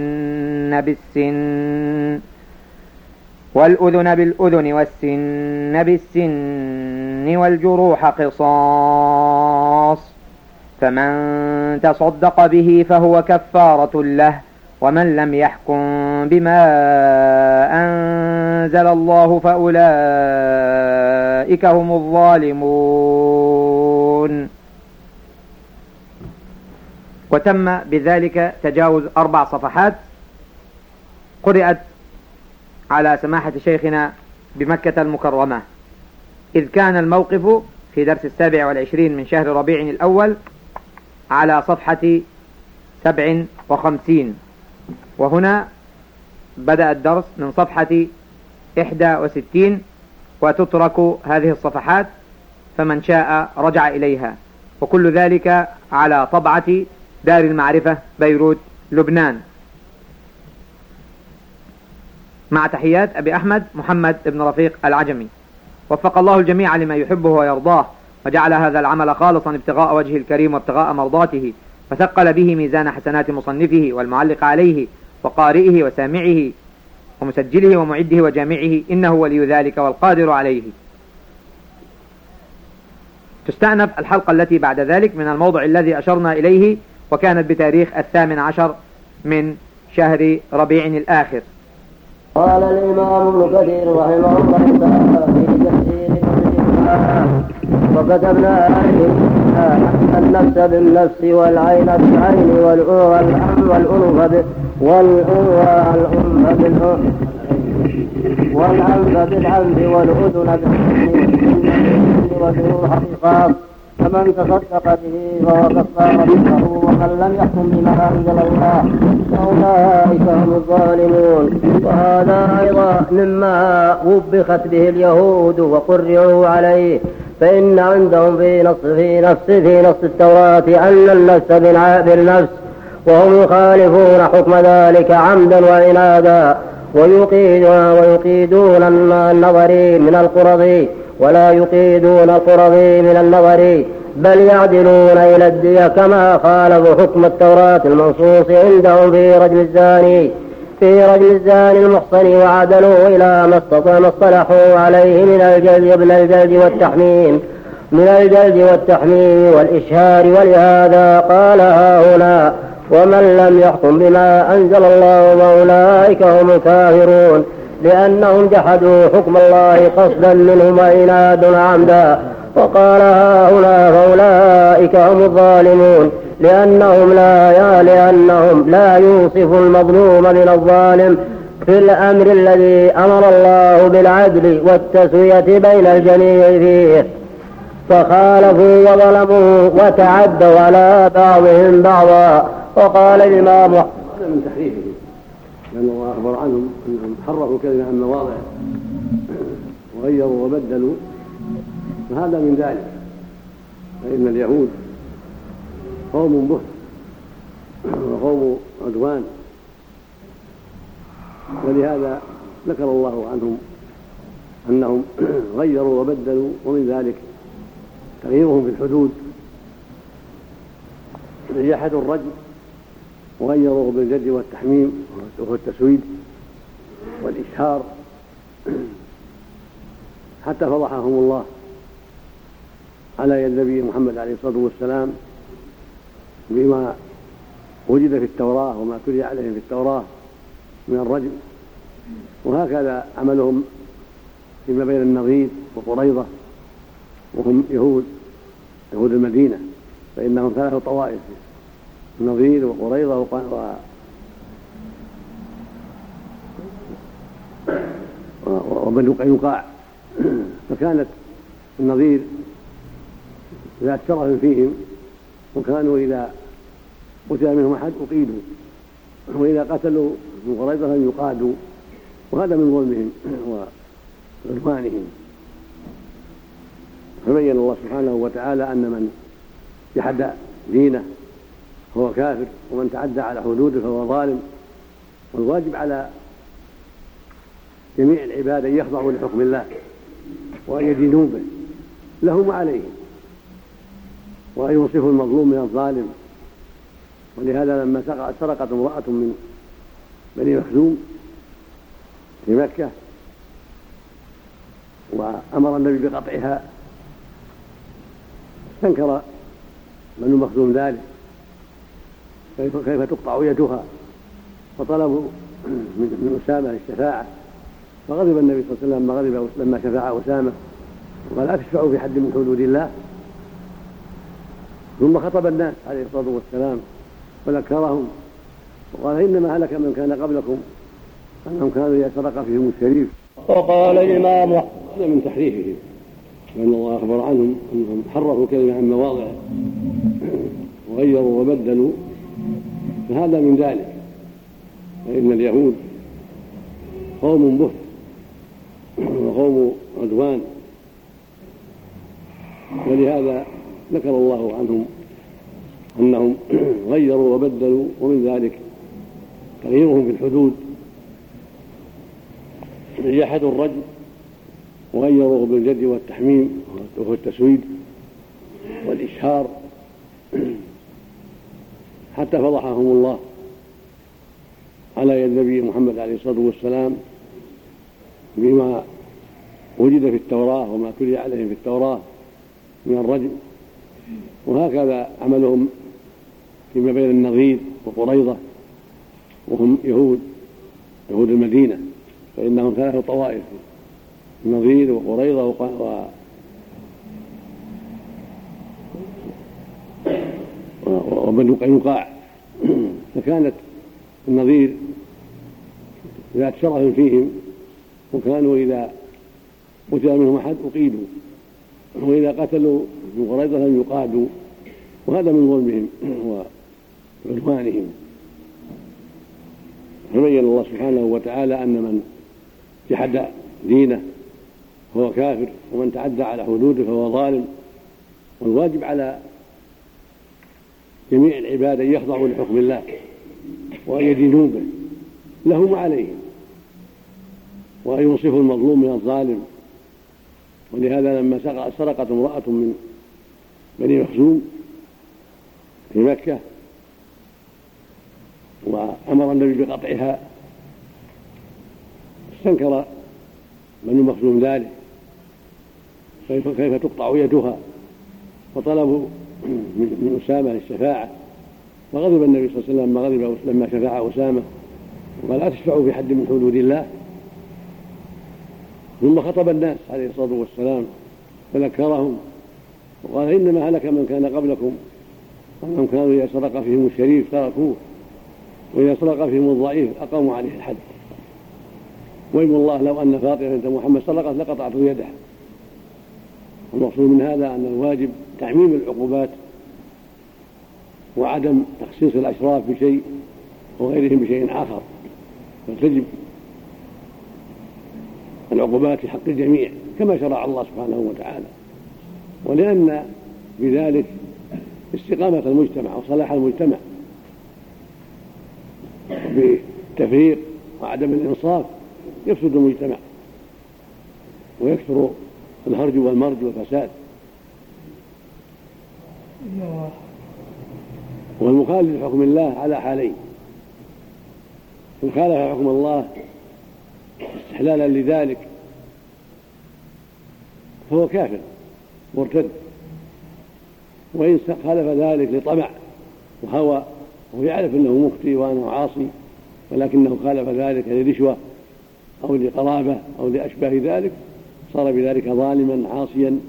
والسن بالسن والجروح قصاص، فمن تصدق به فهو كفارة له، ومن لم يحكم بما أنزل الله فأولئك هم الظالمون. وتم بذلك تجاوز 4 صفحات قرأت على سماحة شيخنا بمكة المكرمة، إذ كان الموقف في درس 27 من شهر ربيع الأول على صفحة 57، وهنا بدأ الدرس من صفحة 61 وتترك هذه الصفحات، فمن شاء رجع إليها، وكل ذلك على طبعة دار المعرفة بيروت لبنان. مع تحيات أبي أحمد محمد بن رفيق العجمي. وفق الله الجميع لما يحبه ويرضاه، وجعل هذا العمل خالصا ابتغاء وجهه الكريم وابتغاء مرضاته، وثقل به ميزان حسنات مصنفه والمعلق عليه وقارئه وسامعه ومسجله ومعده وجامعه، إنه ولي ذلك والقادر عليه. تستأنف الحلقة التي بعد ذلك من الموضع الذي أشرنا إليه، وكانت بتاريخ 18 من شهر ربيع الآخر. قال الإمام ابن كثير رحمه الله تعالى في تفسير وكتبنا عليهم أن النفس بالنفس والعين بالعين والأنف بالأنف والأذن بالأذن والجروح قصاص، فمن تصدق به فهو كفارة له، ومن لم يحكم بما أنزل الله فأولئك هم الظالمون. وهذا أيضا مما وبخت به اليهود وقرعوا عليه، فإن عندهم في نص التوراة أن النفس بالنفس، وهم يخالفون حكم ذلك عمدا وعنادا، ويقيدون النظري من القرضي ولا يقيدون القرضي من النظري، بل يعدلون إلى الدية كما خالفوا حكم التوراة المنصوص عندهم في رجل الزاني المحصن، وعدلوا إلى ما اصطلحوا عليه من الجلد والتحميم والإشهار. ولهذا قال هنا: ومن لم يحكم بما أنزل الله فأولئك هم الكافرون، لأنهم جحدوا حكم الله قصدا منهم وعنادا عمدا. وقال هنا: فأولئك هم الظالمون، لأنهم لا يوصف المظلوم من الظالم في الأمر الذي أمر الله بالعدل والتسوية بين الجميع فيه، فخالفوا وظلموا وتعدوا على بعضهم بعضا. وقال الإمام من تحريفه، لأن الله أخبر عنهم أنهم حرفوا كلمة عن مواضع وغيروا وبدلوا، فهذا من ذلك. فإن اليهود قوم بهت وقوم عدوان، ولهذا ذكر الله عنهم أنهم غيروا وبدلوا، ومن ذلك تغييرهم في الحدود، جحدوا الرجم وغيروه بالجد والتحميم وهو التسويد والإشهار، حتى فضحهم الله على يد النبي محمد عليه الصلاة والسلام بما وجد في التوراة وما تلي عليهم في التوراة من الرجم. وهكذا عملهم فيما بين النضير وقريظة، وهم يهود المدينة، فإنهم 3 طوائف: النضير وقريظة وبنو قينقاع. فكانت النضير ذات شرف فيهم، وكانوا إذا قتل منهم أحد أقيدوا، وإذا قتلوا من قريظة لم يقادوا، وهذا من ظلمهم وعدوانهم. فبين الله سبحانه وتعالى أن من جحد دينه فهو كافر، ومن تعدى على حدوده فهو ظالم. والواجب على جميع العباد أن يخضعوا لحكم الله وأن يدينوا به لهم وعليهم، وأن ينصفوا المظلوم من الظالم. ولهذا لما سرقت امرأة من بني مخزوم في مكة وأمر النبي بقطعها، استنكر بنو مخزوم ذلك، كيف تقطع يدها، فطلبوا من أسامة الشفاعة، فغضب النبي صلى الله عليه وسلم لما شفع أسامة وقال أتشفعوا في حد من حدود الله. ثم خطب الناس عليه الصلاة والسلام وذكرهم وقال إنما هلك من كان قبلكم أنهم كانوا إذا سرق فيهم الشريف. وقال الإمام هذا من تحريفهم، لأن الله أخبر عنهم أنهم حرفوا كلمة عن مواضعه وغيروا وبدلوا، فهذا من ذلك. فإن اليهود قوم بهت وقوم عدوان، ولهذا ذكر الله عنهم أنهم غيروا وبدلوا، ومن ذلك تغييرهم في الحدود، جحدوا الرجم وغيروه بالجد والتحميم وهو التسويد والإشهار، حتى فضحهم الله على يد النبي محمد عليه الصلاة والسلام بما وجد في التوراة وما تلي عليهم في التوراة من الرجم. وهكذا عملهم فيما بين النضير وقريظة، وهم يهود المدينة، فإنهم 3 طوائف: النضير وقريظة وبنو قينقاع. فكانت النضير ذات شرف فيهم، وكانوا إذا قتل منهم أحد أقيدوا، وإذا قتلوا من قريظة لم يقادوا، وهذا من ظلمهم وعدوانهم. فبين الله سبحانه وتعالى أن من جحد دينه فهو كافر، ومن تعدى على حدوده فهو ظالم. والواجب على جميع العباد أن يخضعوا لحكم الله وأن يدينوا به لهم وعليهم، وأن ينصفوا المظلوم من الظالم. ولهذا لما سرقت امرأة من بني مخزوم في مكة وأمر النبي بقطعها، استنكر بنو مخزوم ذلك، كيف تقطع يدها، فطلبوا من أسامة الشفاعة، فغضب النبي صلى الله عليه وسلم لما شفع أسامة وقال أتشفعوا في حد من حدود الله. ثم خطب الناس عليه الصلاة والسلام فذكرهم وقال إنما هلك من كان قبلكم أنهم كانوا إذا سرق فيهم الشريف تركوه، وإذا سرق فيهم الضعيف أقاموا عليه الحد. وإيم الله لو أن فاطمة بنت محمد سرقت لقطعت يده. المقصود من هذا أن الواجب تعميم العقوبات وعدم تخصيص الأشراف بشيء وغيرهم بشيء آخر، فتجب العقوبات في حق الجميع كما شرع الله سبحانه وتعالى، ولأن بذلك استقامة المجتمع وصلاح المجتمع. بالتفريق وعدم الإنصاف يفسد المجتمع ويكثر الهرج والمرج والفساد. والمخالف لحكم الله على حالين: إن خالف حكم الله استحلالا لذلك فهو كافر مرتد، وإن خالف ذلك لطمع وهوى وهو يعرف أنه مخطئ وأنه عاصي ولكنه خالف ذلك لرشوة أو لقرابة أو لأشباه ذلك، صار بذلك ظالما عاصيا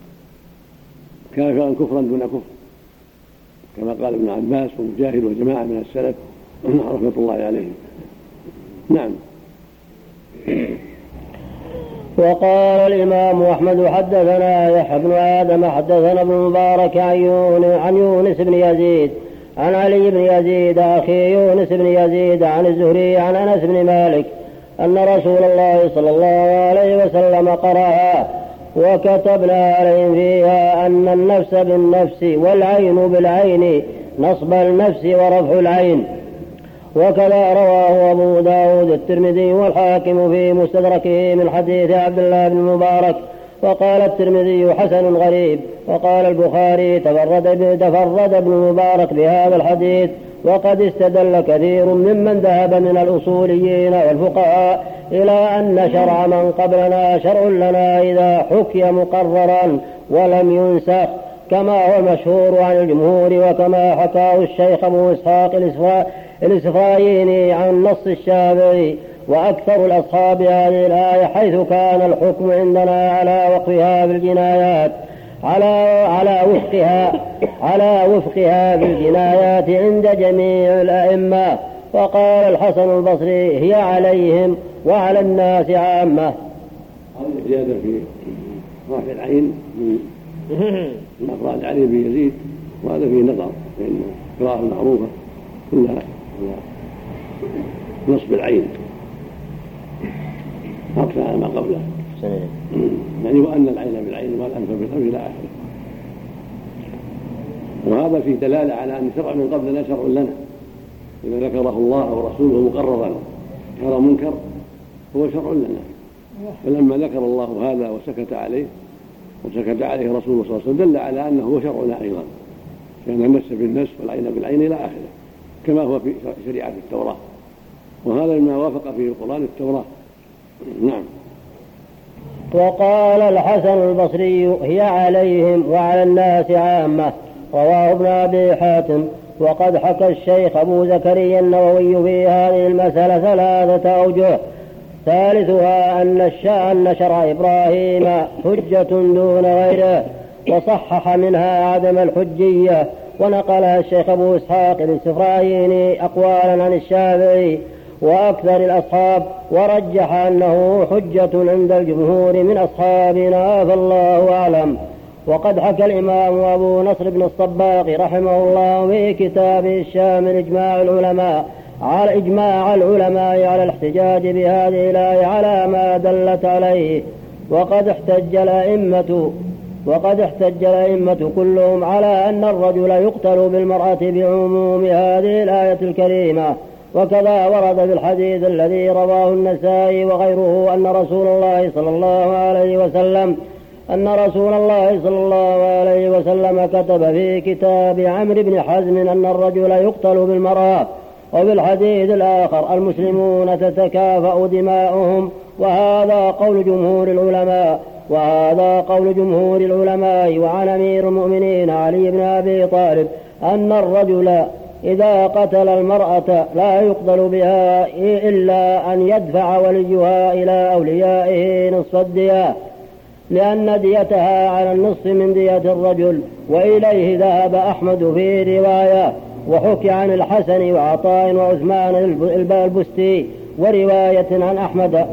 كافرا كفرا دون كفر، كما قال ابن عباس ومجاهد وجماعة من السلف رحمة الله عليهم. نعم. وقال الإمام أحمد حدثنا يحيى بن آدم حدثنا ابن مبارك عن يونس بن يزيد عن علي بن يزيد أخي يونس بن يزيد عن الزهري عن أنس بن مالك أن رسول الله صلى الله عليه وسلم قرأها، وكتبنا عليهم فيها أن النفس بالنفس والعين بالعين نصب النفس ورفع العين. وكذا رواه أبو داود الترمذي والحاكم في مستدركه من حديث عبد الله بن المبارك، وقال الترمذي حسن غريب. وقال البخاري تفرد ابن المبارك بهذا الحديث. وقد استدل كثير ممن ذهب من الأصوليين والفقهاء إلى أن شرع من قبلنا شرع لنا إذا حكي مقررا ولم ينسخ، كما هو مشهور عن الجمهور، وكما حكاه الشيخ أبو إسحاق الإسفرايني عن نص الشافعي وأكثر الأصحاب هذه الآية، حيث كان الحكم عندنا على وفقها في الجنايات على وفقها في الجنايات عند جميع الأئمة. وقال الحسن البصري هي عليهم وعلى الناس عامة. هذه زيادة في رفع العين من أفراد علي بن يزيد، وهذا فيه نظر، فإن القراءة المعروفة كلها نصب العين أكثر ما قبله، يعني وأن العين بالعين والأنف بالأنف إلى آخره. وهذا فيه دلالة على أن شرع من قبلنا شرع لنا، إذا ذكره الله ورسوله مقررا شرع منكر هو شرع لنا. فلما ذكر الله هذا وسكت عليه رسوله صلى الله عليه وسلم دل على أنه هو شرعنا أيضا، كان النفس بالنفس والعين بالعين إلى آخره، كما هو في شريعة التوراة، وهذا مما وافق فيه القرآن التوراة. نعم. وقال الحسن البصري هي عليهم وعلى الناس عامة، رواه ابن أبي حاتم. وقد حكى الشيخ أبو زكريا النووي في هذه المسألة 3 أوجه، ثالثها أن شرع إبراهيم حجة دون غيره، وصحح منها عدم الحجية. ونقلها الشيخ أبو إسحاق الإسفرايني أقوالا عن الشافعي وأكثر الأصحاب، ورجح أنه حجة عند الجمهور من أصحابنا، فالله أعلم. وقد حكى الإمام أبو نصر بن الصباغ رحمه الله في كتابه الشامل إجماع العلماء على الاحتجاج بهذه الآية على ما دلت عليه. وقد احتج الأئمة كلهم على أن الرجل يقتل بالمرأة بعموم هذه الآية الكريمة. وكذا ورد في الحديث الذي رواه النسائي وغيره أن رسول الله صلى الله عليه وسلم كتب في كتاب عمرو بن حزم أن الرجل يقتل بالمرأة. وفي الحديث الآخر المسلمون تتكافأ دماؤهم، وهذا قول جمهور العلماء. وعن أمير المؤمنين علي بن أبي طالب أن الرجل إذا قتل المرأة لا يقتل بها إلا أن يدفع وليها إلى أوليائه نصف الدية، لأن ديتها على النصف من دية الرجل. وإليه ذهب أحمد في رواية. وحكي عن الحسن وعطاء وعثمان البستي ورواية عن أحمد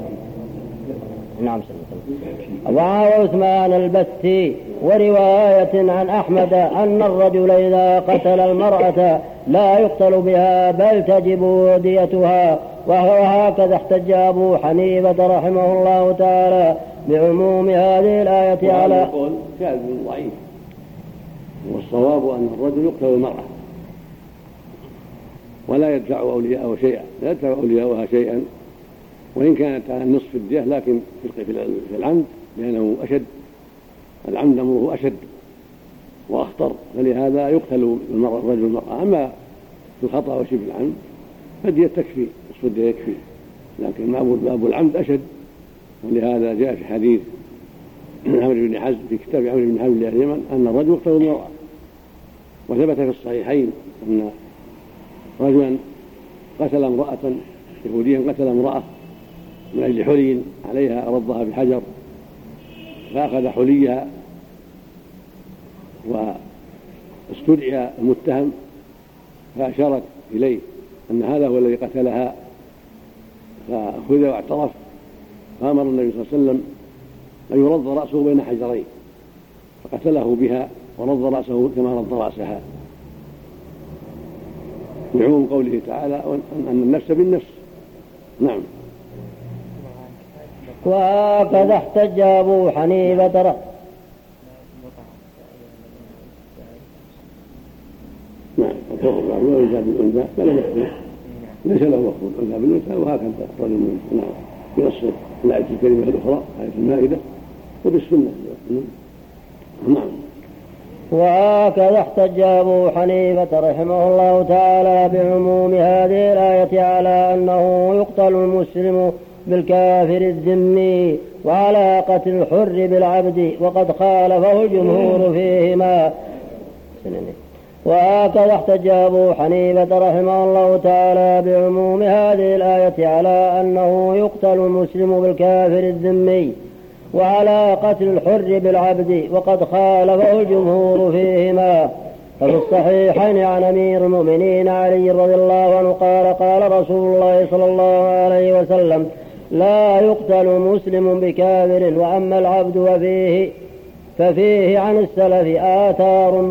وعثمان البستي ورواية عن أحمد أن الرجل إذا قتل المرأة لا يقتل بها بل تجب ديتها. وهكذا احتج أبو حنيفة رحمه الله تعالى بعموم هذه الآية على قول شاذ ضعيف، والصواب أن الرجل يقتل المرأة ولا يدفع أولياءه شيئا، لا يدفع أولياءها شيئا، وإن كانت على النصف الدية، لكن في العمد لأنه أشد، العمد أمره أشد وأخطر، فلهذا يقتل الرجل المرأة. أما في الخطأ وشبه العمد فالدية تكفي، نصف الدية يكفي، لكن باب العمد أشد، ولهذا جاء في حديث عمرو بن حزم في كتاب عمرو بن حزم اليمن أن الرجل يقتل المرأة. وثبت في الصحيحين أن رجلا قتل امرأة، يهوديا قتل امرأة من أجل حلي عليها ردها بحجر، فأخذ حليها واستدعي المتهم فأشارت إليه أن هذا هو الذي قتلها، فأخذ واعترف، فأمر النبي صلى الله عليه وسلم أن يرد رأسه بين حجرين، فقتله بها ورد رأسه كما رد رأسها، بعموم قوله تعالى أن النفس بالنفس. نعم. وهكذا احتج أبو حنيفة ليس له وقف الأنثى بالأنثى وهكذا الرجل من بنص الآية الكريمة الأخرى آية المائدة وبالسنة. نعم. وهكذا احتج أبو حنيفة رحمه الله تعالى بعموم هذه الآية على أنه يقتل المسلم بالكافر الذمي وعلى قتل الحر بالعبد وقد خالفه الجمهور فيهما. وهكذا احتج أبو حنيفة رحمه الله تعالى بعموم هذه الآية على أنه يقتل المسلم بالكافر الذمي وعلى قتل الحر بالعبد وقد خالفه الجمهور فيهما. ففي الصحيحين عن أمير المؤمنين علي رضي الله عنه قال قال رسول الله صلى الله عليه وسلم لا يقتل مسلم بكافر. وأما العبد ففيه عن السلف آثار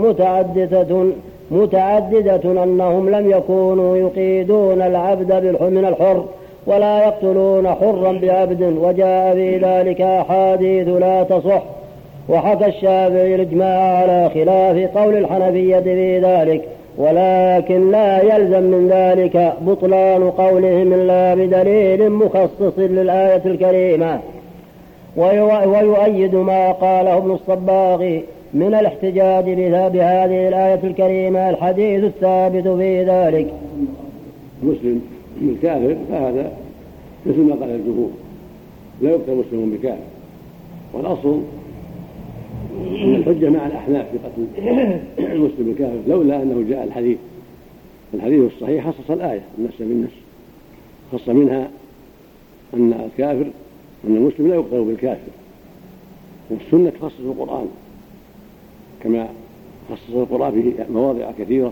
متعددة أنهم لم يكونوا يقيدون العبد من الحر ولا يقتلون حرا بعبد، وجاء في ذلك أحاديث لا تصح. وحكى الشافعي الإجماع على خلاف قول الحنفية في ذلك، ولكن لا يلزم من ذلك بطلان قولهم إلا بدليل مخصص للآية الكريمة. ويؤيد ما قاله ابن الصباغ من الاحتجاج بهذه الآية الكريمة الحديث الثابت في ذلك. مسلم بالكافر فهذا مثل ما قال الجمهور لا يقتل مسلم بكافر، والأصل أن الحجة مع الأحناف في قتل المسلم بالكافر لولا أنه جاء الحديث الصحيح خصص الآية النفس بالنفس، خص منها أن الكافر أن المسلم لا يقتل بالكافر، والسنة تخصص القرآن كما خصص القرآن في مواضع كثيرة،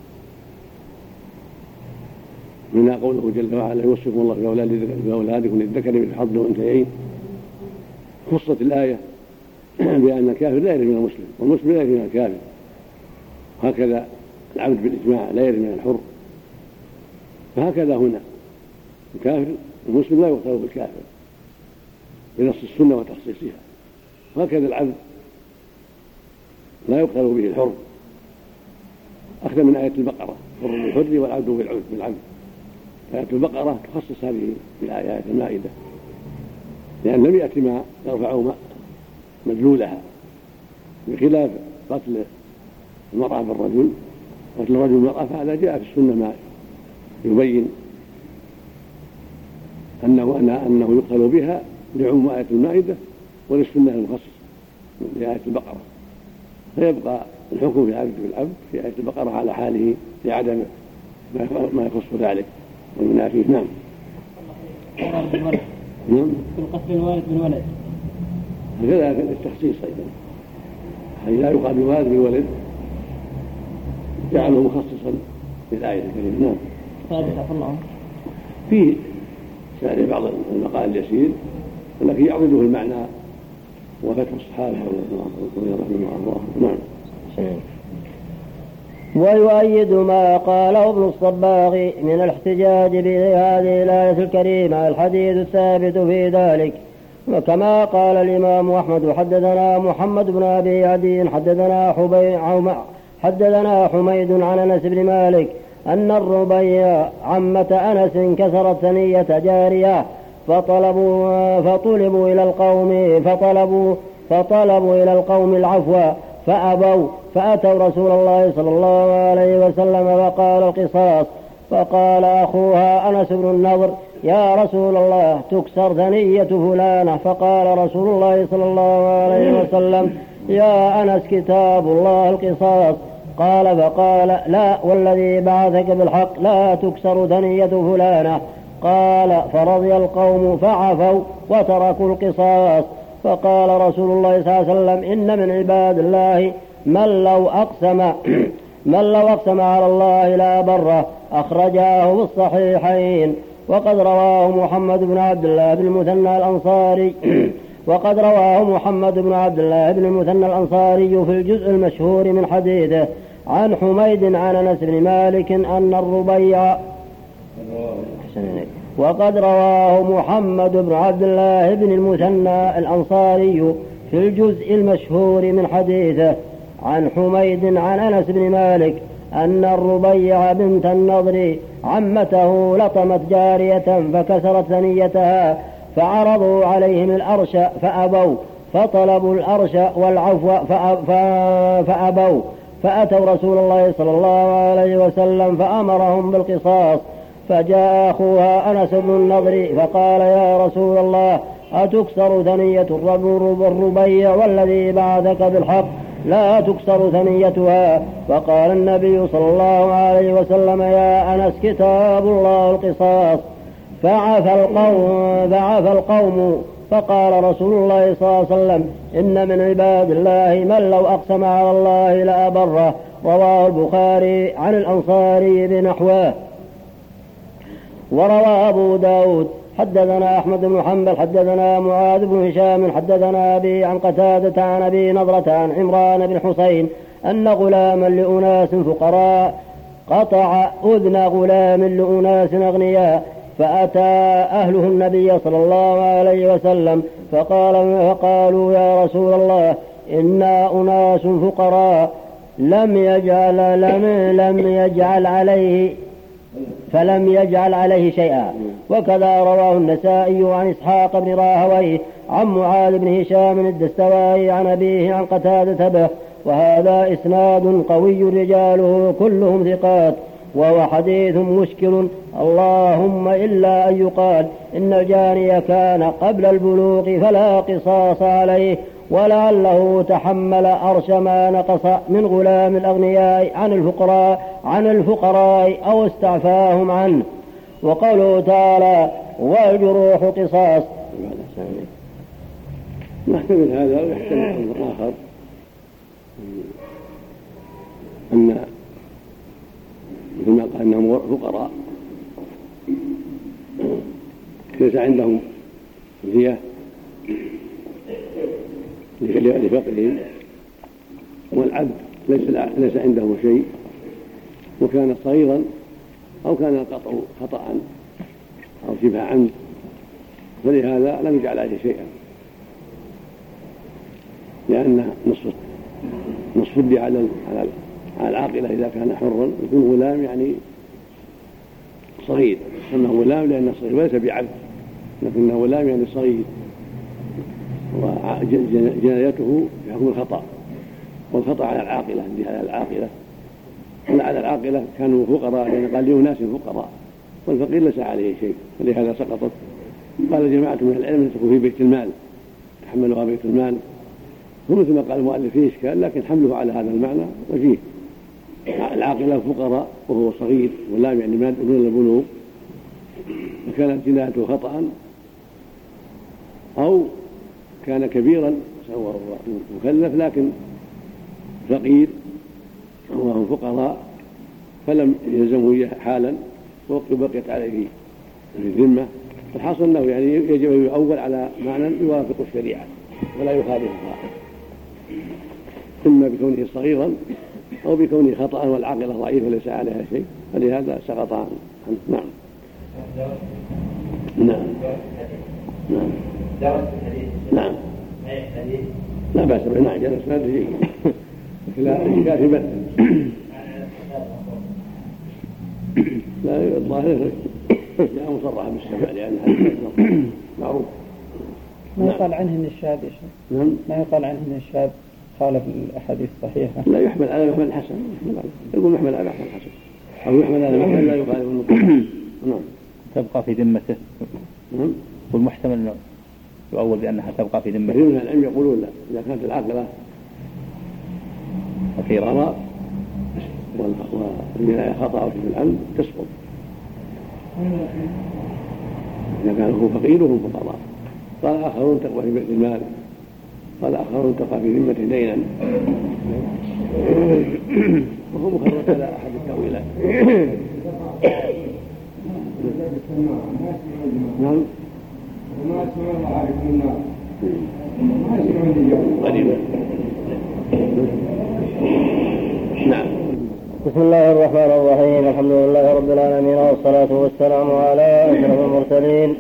منها قوله جل وعلا يوصيكم الله في أولادكم للذكر مثل حظ الأنثيين. خصت الآية بأن الكافر لا يرث من المسلم والمسلم لا يرث من الكافر، وهكذا العبد بالإجماع لا يرث من الحر، فهكذا هنا الكافر المسلم لا يقتل بالكافر بنص السنة وتخصيصها، وهكذا العبد لا يقتل به الحر أخذ من آية البقرة حر بالحر والعبد بالعبد. آية البقرة تخصص هذه الآيات المائدة لأن لم يأتي ما يرفع مدلولها، بخلاف قتل المرأة بالرجل، قتل الرجل بالمرأة فهذا جاء في السنة ما يبين أنه يقتل بها لعموم آية المائدة وللسنة المخصصة لآية البقرة، فيبقى الحكم في العبد بالعبد في آية البقرة على حاله لعدم ما يخص ذلك وينافيه. نعم. نعم. في قتل الوالد بالولد هكذا التخصيص أيضا، أي لا يقال بالوالد بالولد جعله مخصصا للآية الكريمة. نعم. ثابت الله فيه سائل بعض المقال اليسير ولكن يعرضه المعنى وفتح الصحابة رضي الله عنهم. نعم. ويؤيد ما قاله ابن الصباغ من الاحتجاج بهذه الآية الكريمة الحديث الثابت في ذلك، وكما قال الإمام أحمد حدثنا محمد بن أبي عدي حدثنا حميد عن أنس بن مالك أن الربيع عمة أنس كسرت ثنية جارية فطلبوا إلى القوم العفو فأبوا، فأتوا رسول الله صلى الله عليه وسلم فقال القصاص، فقال أخوها أنس بن النضر يا رسول الله تكسر ثنية فلانة، فقال رسول الله صلى الله عليه وسلم يا أنس كتاب الله القصاص. فقال لا والذي بعثك بالحق لا تكسر ثنية فلانة. قال فرضي القوم فعفوا وتركوا القصاص. فقال رسول الله صلى الله عليه وسلم إن من عباد الله من لو أقسم على الله لا بره. أخرجاه في الصحيحين. وقد رواه محمد بن عبد الله بن المثنى الأنصاري في الجزء المشهور من حديثه عن حميد عن أنس بن مالك أن الربيع وقد رواه محمد بن عبد الله بن المثنى الأنصاري في الجزء المشهور من حديثه عن حميد عن أنس بن مالك أن الربيع بنت النضر عمته لطمت جارية فكسرت ثنيتها فعرضوا عليهم الأرش فأبوا فطلبوا الأرش والعفو فأبوا فأتوا رسول الله صلى الله عليه وسلم فأمرهم بالقصاص فجاء أخوها أنس بن النضر فقال يا رسول الله أتكسر ثنية الربيع والذي بعثك بالحق لا تكسر ثنيتها؟ فقال النبي صلى الله عليه وسلم يا أنس كتاب الله القصاص. فعفى القوم فقال رسول الله صلى الله عليه وسلم إن من عباد الله من لو أقسم على الله لأبره. رواه البخاري عن الأنصاري بنحوه. وروى أبو داود حدثنا أحمد بن حنبل حدثنا معاذ بن هشام حدثنا أبي عن قتادة عن أبي نضرة عن عمران بن حسين أن غلاما لأناس فقراء قطع أذن غلام لأناس أغنياء فأتى أهله النبي صلى الله عليه وسلم فقالوا يا رسول الله إنا أناس فقراء فلم يجعل عليه شيئا. وكذا رواه النسائي عن إسحاق بن راهويه عن معاذ بن هشام الدستوائي عن أبيه عن قتادة به. وهذا إسناد قوي رجاله كلهم ثقات وهو حديث مشكل اللهم إلا أن يقال إن الجاني كان قبل البلوغ فلا قصاص عليه ولعله تحمل أرش ما نقص من غلام الأغنياء عن الفقراء أو استعفاهم عنه. وقوله تعالى والجروح قصاص. نحتمل هذا ويحتمل أمر آخر أن مثل ما قال أنهم فقراء ليس عندهم دية لفقرهم والعبد ليس عنده شيء وكان صغيرا أو كان القطع خطأ أو شبه عمد فلهذا لم يجعل عليه شيئا لأن نصف الدية على العاقلة إذا كان حرا يكون غلام يعني صغير أنه غلام لأنه صغير وليس بعبد لكنه غلام يعني صغير وجنايته بحكم الخطأ والخطأ على العاقلة على العاقلة على العاقلة كانوا فقراء لأن قال لأناس فقراء والفقير ليس عليه شيء ولهذا سقطت. قال جماعة من العلم تكون في بيت المال تحملها بيت المال ومثل ما قال المؤلف فيه إشكال لكن حمله على هذا المعنى وفيه العاقلة فقراء وهو صغير واللام يعني ما دون البلوغ وكانت جنايته خطأ أو كان كبيرا وهو مكلف لكن فقير وهم فقراء فلم يلزمه حالا وبقيت عليه في الذمة. الحاصل أنه يعني يجب أن يؤول على معنى يوافق الشريعة ولا يخالفها إما بكونه صغيرا أو بكونه خطأ والعاقلة ضعيفة ليس عليها شيء فلهذا سقط عنه. نعم نعم نعم نعم لا بأس به. نعم جلس ما تجي لا إشكال في بدء لا الظاهر لا مصرح بالسمع لأن هذا معروف. ما يقال عنه إن الشاذ يا شيخ. نعم ما يقال عنه إن الشاذ خالف الأحاديث الصحيحة. لا يحمل على محمل الحسن يقول محمل على محمل الحسن أو يحمل على محمل لا يخالف المطلق. نعم تبقى في ذمته. نعم والمحتمل أنه يؤول بأنها تبقى في ذمته. كثير من العلم يقولون لا إذا كانت العاقلة أخيرا والجناية خطأ أو في العلم تسقط إذا كان هو فقير وهم فقراء. قال آخرون تقوى في بيت المال قال آخرون تقوى في ذمة دينا وهو مخرج على أحد التأويلات. نعم وما اسمع الله عليكم النار ما اسمع لي قريبا. نعم بسم الله الرحمن الرحيم. الحمد لله رب العالمين، والصلاة والسلام على أشرف المرسلين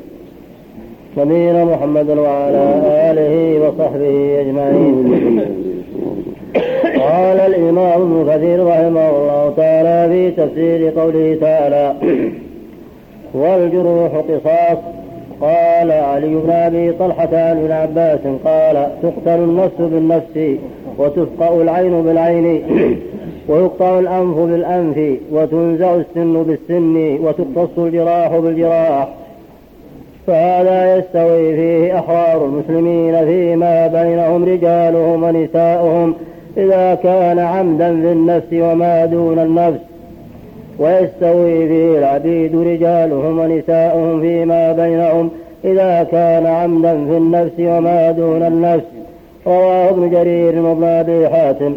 نبينا محمد وعلى آله وصحبه أجمعين. قال الإمام ابن كثير رحمه الله تعالى في تفسير قوله تعالى: والجروح قصاص. قال علي بن أبي طلحة عن ابن عباس قال: تقتل النفس بالنفس، وتفقأ العين بالعين، ويقطع الأنف بالأنف، وتنزع السن بالسن، وتقتص الجراح بالجراح. فهذا يستوي فيه أحرار المسلمين فيما بينهم رجالهم ونساؤهم إذا كان عمدا في النفس وما دون النفس، ويستوي فيه العبيد رجالهم ونساؤهم فيما بينهم إذا كان عمدا في النفس وما دون النفس. رواه ابن جرير وابن أبي حاتم.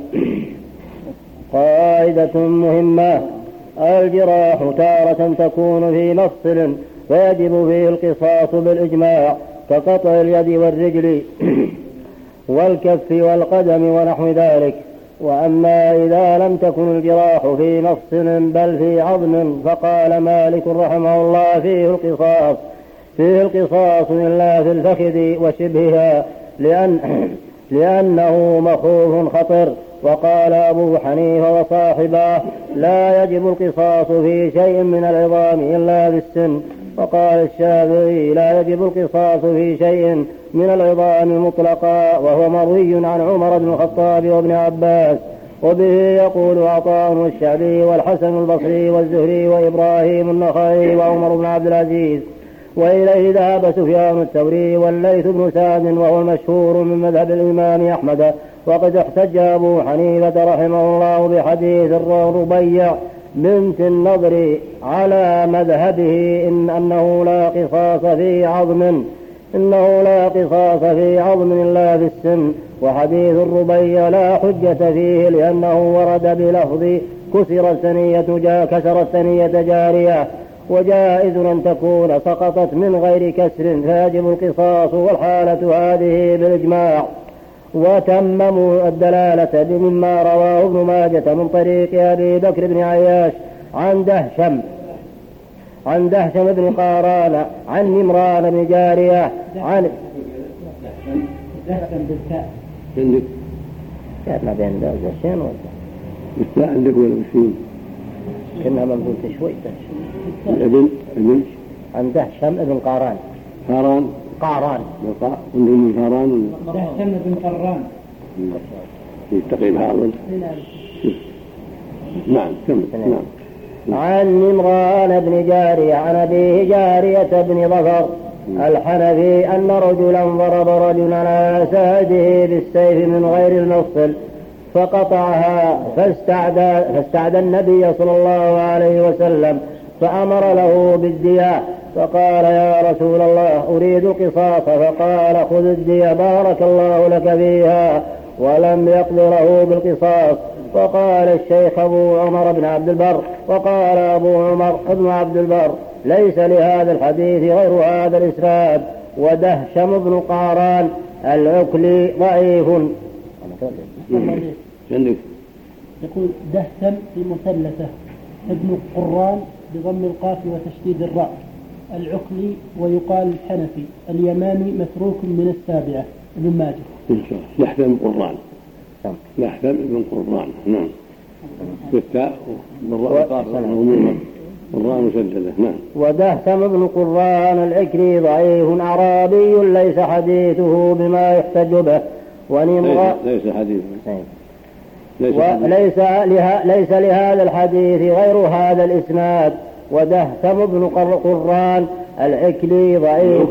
قاعدة مهمة: الجراح تارة تكون في مفصل ويجب فيه القصاص بالإجماع، كقطع اليد والرجل والكف والقدم ونحو ذلك. وأما إذا لم تكن الجراح في مفصل بل في عظم، فقال مالك رحمه الله فيه القصاص إلا في الفخذ وشبهها لأنه مخوف خطر. وقال أبو حنيفة وصاحبه: لا يجب القصاص في شيء من العظام إلا بالسن. وقال الشافعي: لا يجب القصاص في شيء من العظام مطلقا، وهو مروي عن عمر بن الخطاب وابن عباس. وبه يقول عطاء والشعبي والحسن البصري والزهري وإبراهيم النخعي وعمر بن عبد العزيز. وإليه ذهب سفيان الثوري والليث بن سعد، وهو المشهور من مذهب الإمام أحمد. وقد احتج أبو حنيفة رحمه الله بحديث الربيع بنت النضر على مذهبه أنه لا قصاص في عظم إلا في السن. وحديث الربيع لا حجة فيه لأنه ورد بلفظ كسر الثنية جارية، وجائز أن تكون سقطت من غير كسر فيجب القصاص، والحالة هذه بالإجماع. وتمموا الدلالة مما رواه ابن ماجة من طريق أبي بكر بن عياش عن دهشم بن قاران عن نمران بن جارية عن دهشم بالتاء عندك ما بين دهشين بالتاء عندك ولا بالسين؟ كنا منقول شوي الابن عن دهشم بن قاران بالقاء عندهم قاران دهشم بن قران يتقي حاضر. نعم نعم. عن نمران بن جارية عن أبيه جارية بن ظفر الحنفي أن رجلا ضرب رجلا على ساده بالسيف من غير المفصل فقطعها، فاستعدى النبي صلى الله عليه وسلم فأمر له بالدية، فقال: يا رسول الله أريد القصاص. فقال: خذ الدية بارك الله لك فيها، ولم يقض له بالقصاص. وقال الشيخ أبو عمر بن عبد البر وقال أبو عمر بن عبد البر: ليس لهذا الحديث غير هذا الإسناد. ودهشم بن قاران العكلي ضعيف. يقول دهشم في مثلثة، ابن قران بضم القاف وتشديد الراء، العكلي ويقال الحنفي، اليماني متروك من السابعة، ابن ماجه. دهشم قران نعم بالتاء بالراء والراء مسددة. نعم. ودهشم بن قران العكلي ضعيف أعرابي ليس حديثه بما يحتج به. ليس لهذا الحديث غير هذا الإسناد. ودهشم بن قران العكلي ضعيف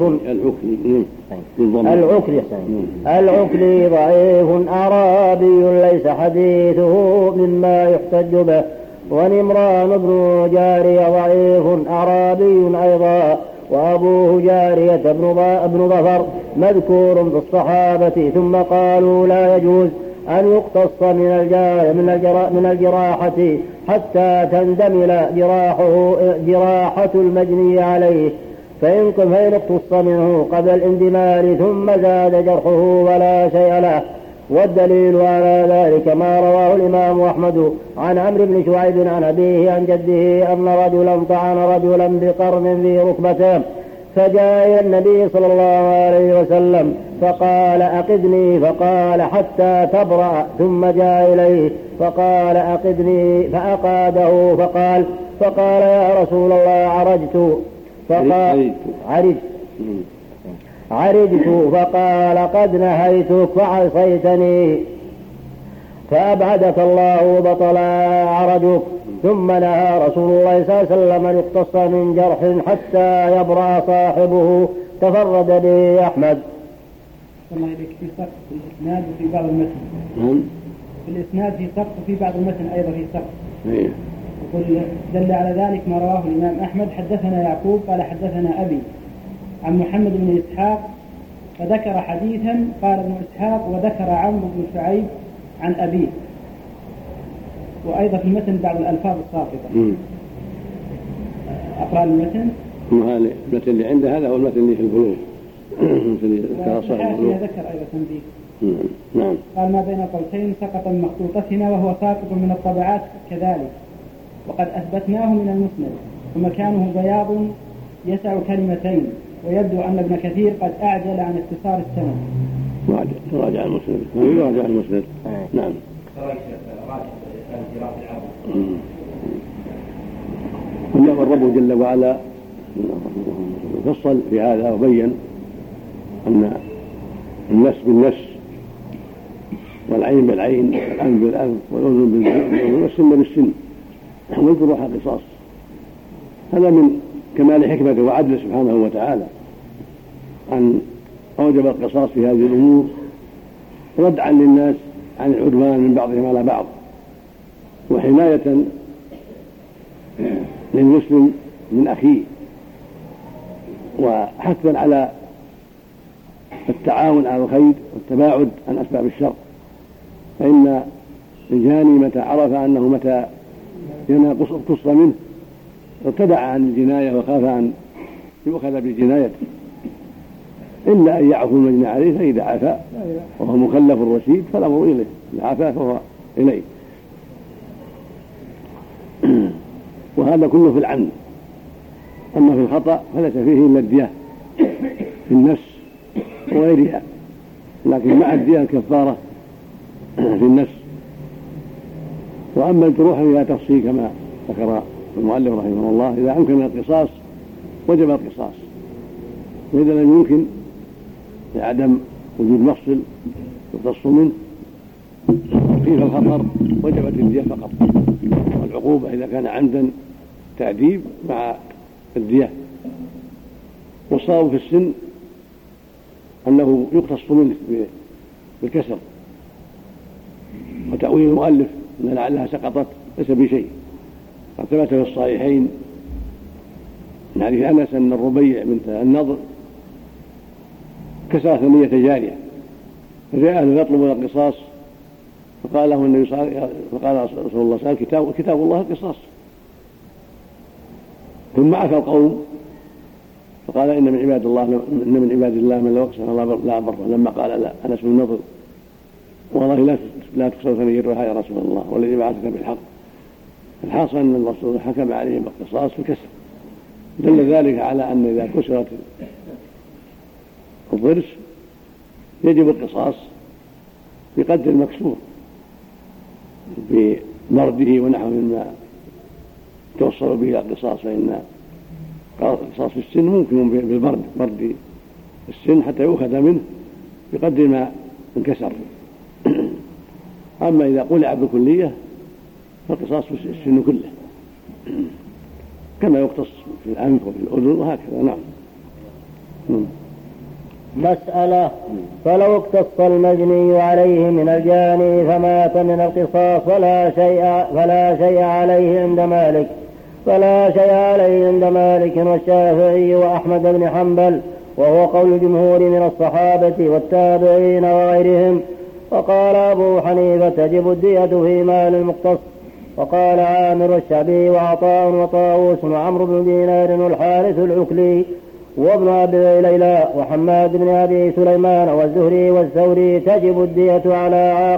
العكلي ضعيف أعرابي ليس حديثه مما يحتج به. ونمران بن جارية ضعيف أعرابي أيضا، وأبوه جارية بن ظفر مذكور في الصحابة. ثم قالوا: لا يجوز أن يقتص من الجراحة حتى تندمل جراحة المجني عليه، فإن اقتص منه قبل الاندمال ثم زاد جرحه ولا شيء له. والدليل على ذلك ما رواه الإمام أحمد عن عمرو بن شعيب عن أبيه عن جده أن رجلا طعن رجلا بقرن في ركبته فجاء إلى النبي صلى الله عليه وسلم فقال أقدني فقال حتى تبرأ ثم جاء إليه فقال أقدني فأقاده فقال يا رسول الله عرجت فقال قد نهيتك فعصيتني فأبعدك الله بطل عرجك. ثم نهى رسول الله صلى الله عليه وسلم أن يقتص من جرح حتى يبرأ صاحبه. تفرد به أحمد. الله إليك في سقط في الإسناد وفي بعض المتن. في الإسناد في سقط وفي بعض المتن أيضا في سقط. يقول دل على ذلك ما رواه الإمام أحمد حدثنا يعقوب قال حدثنا أبي عن محمد بن إسحاق فذكر حديثا قال ابن إسحاق وذكر عمرو بن شعيب عن أبيه وأيضا في المتن بعض الألفاظ الساقطة. أقرأ المتن. المتن اللي عنده هذا هو المتن اللي في البلوغ. ذكر أيضا تنبيه. نعم. قال ما بين قوسين سقط من مخطوطتنا وهو ساقط من الطبعات كذلك وقد أثبتناه من المسند ومكانه بياض يسع كلمتين ويبدو أن ابن كثير قد أعجل عن اختصار السند. راجع المسند. نعم. إنما الرب جل وعلا فصل في هذا وبين أن النفس بالنفس والعين بالعين والأنف بالأنف والأذن بالأذن والسن بالسن والجروح قصاص. هذا من كمال حكمته وعدله سبحانه وتعالى أن أوجب القصاص في هذه الأمور ردعا للناس عن العدوان من بعضهم على بعض وحماية للمسلم من أخيه وحثا على التعاون على الخير والتباعد عن أسباب الشر. فإن الجاني متى عرف أنه متى جنى قص منه ارتدع عن الجناية وخاف أن يؤخذ بالجناية إلا أن يعفو المجنى عليه. فإذا عفا وهو مكلف رشيد فالأمر إليه، إذا عفا فهو إليه. وهذا كله في العمد. أما في الخطأ فليس فيه إلا الدية في النفس وغيرها، لكن مع الدية الكفارة في النفس. وأما الجروح فيها تفصيل كما ذكر المؤلف رحمه الله. إذا أمكن القصاص وجب القصاص، وإذا لم يمكن لعدم وجود مفصل يقتص منه خيف الخطر وجبت الدية فقط. والعقوبة إذا كان عمدا تعذيب مع الدية. والصواب في السن أنه يقتص منه بالكسر. وتأويل المؤلف أن لعلها سقطت ليس بشيء. قد ثبت في الصحيحين من حديث أنس أن الربيع بنت النضر كسر ثنية جارية فجاء أهل يطلبون القصاص فقال له النبي فقال رسول الله صلى الله عليه وسلم كتاب الله القصاص. ثم عفى القوم فقال إن من عباد الله من لو أقسم الله لا بره. لما قال لا أنس بن النضر والله لا تكسر ثنيتها يا رسول الله والذي بعثك بالحق. الحاصل أن الرسول حكم عليهم بالقصاص في الكسر. دل ذلك على أن إذا كسرت الضرس يجب القصاص بقدر المكسور بمرده ونحو مما توصل به إلى القصاص. فإن القصاص في السن ممكن بالبرد برد السن حتى يؤخذ منه بقدر ما انكسر. أما إذا قلع بكلية فالقصاص في السن كله كما يقتص في الأنف وفي الأذن وهكذا. نعم. مسألة: فلو اقتص المجني عليه من الجاني فمات من القصاص فلا شيء عليه عند مالك والشافعي وأحمد بن حنبل، وهو قول الجمهور من الصحابة والتابعين وغيرهم. وقال أبو حنيفة تجب الدية في مال المقتص. وقال عامر والشعبي وعطاء وطاووس وعمرو بن دينار والحارث العكلي وابن أبي ليلى وحماد بن أبي سليمان والزهري والثوري تجب الدية على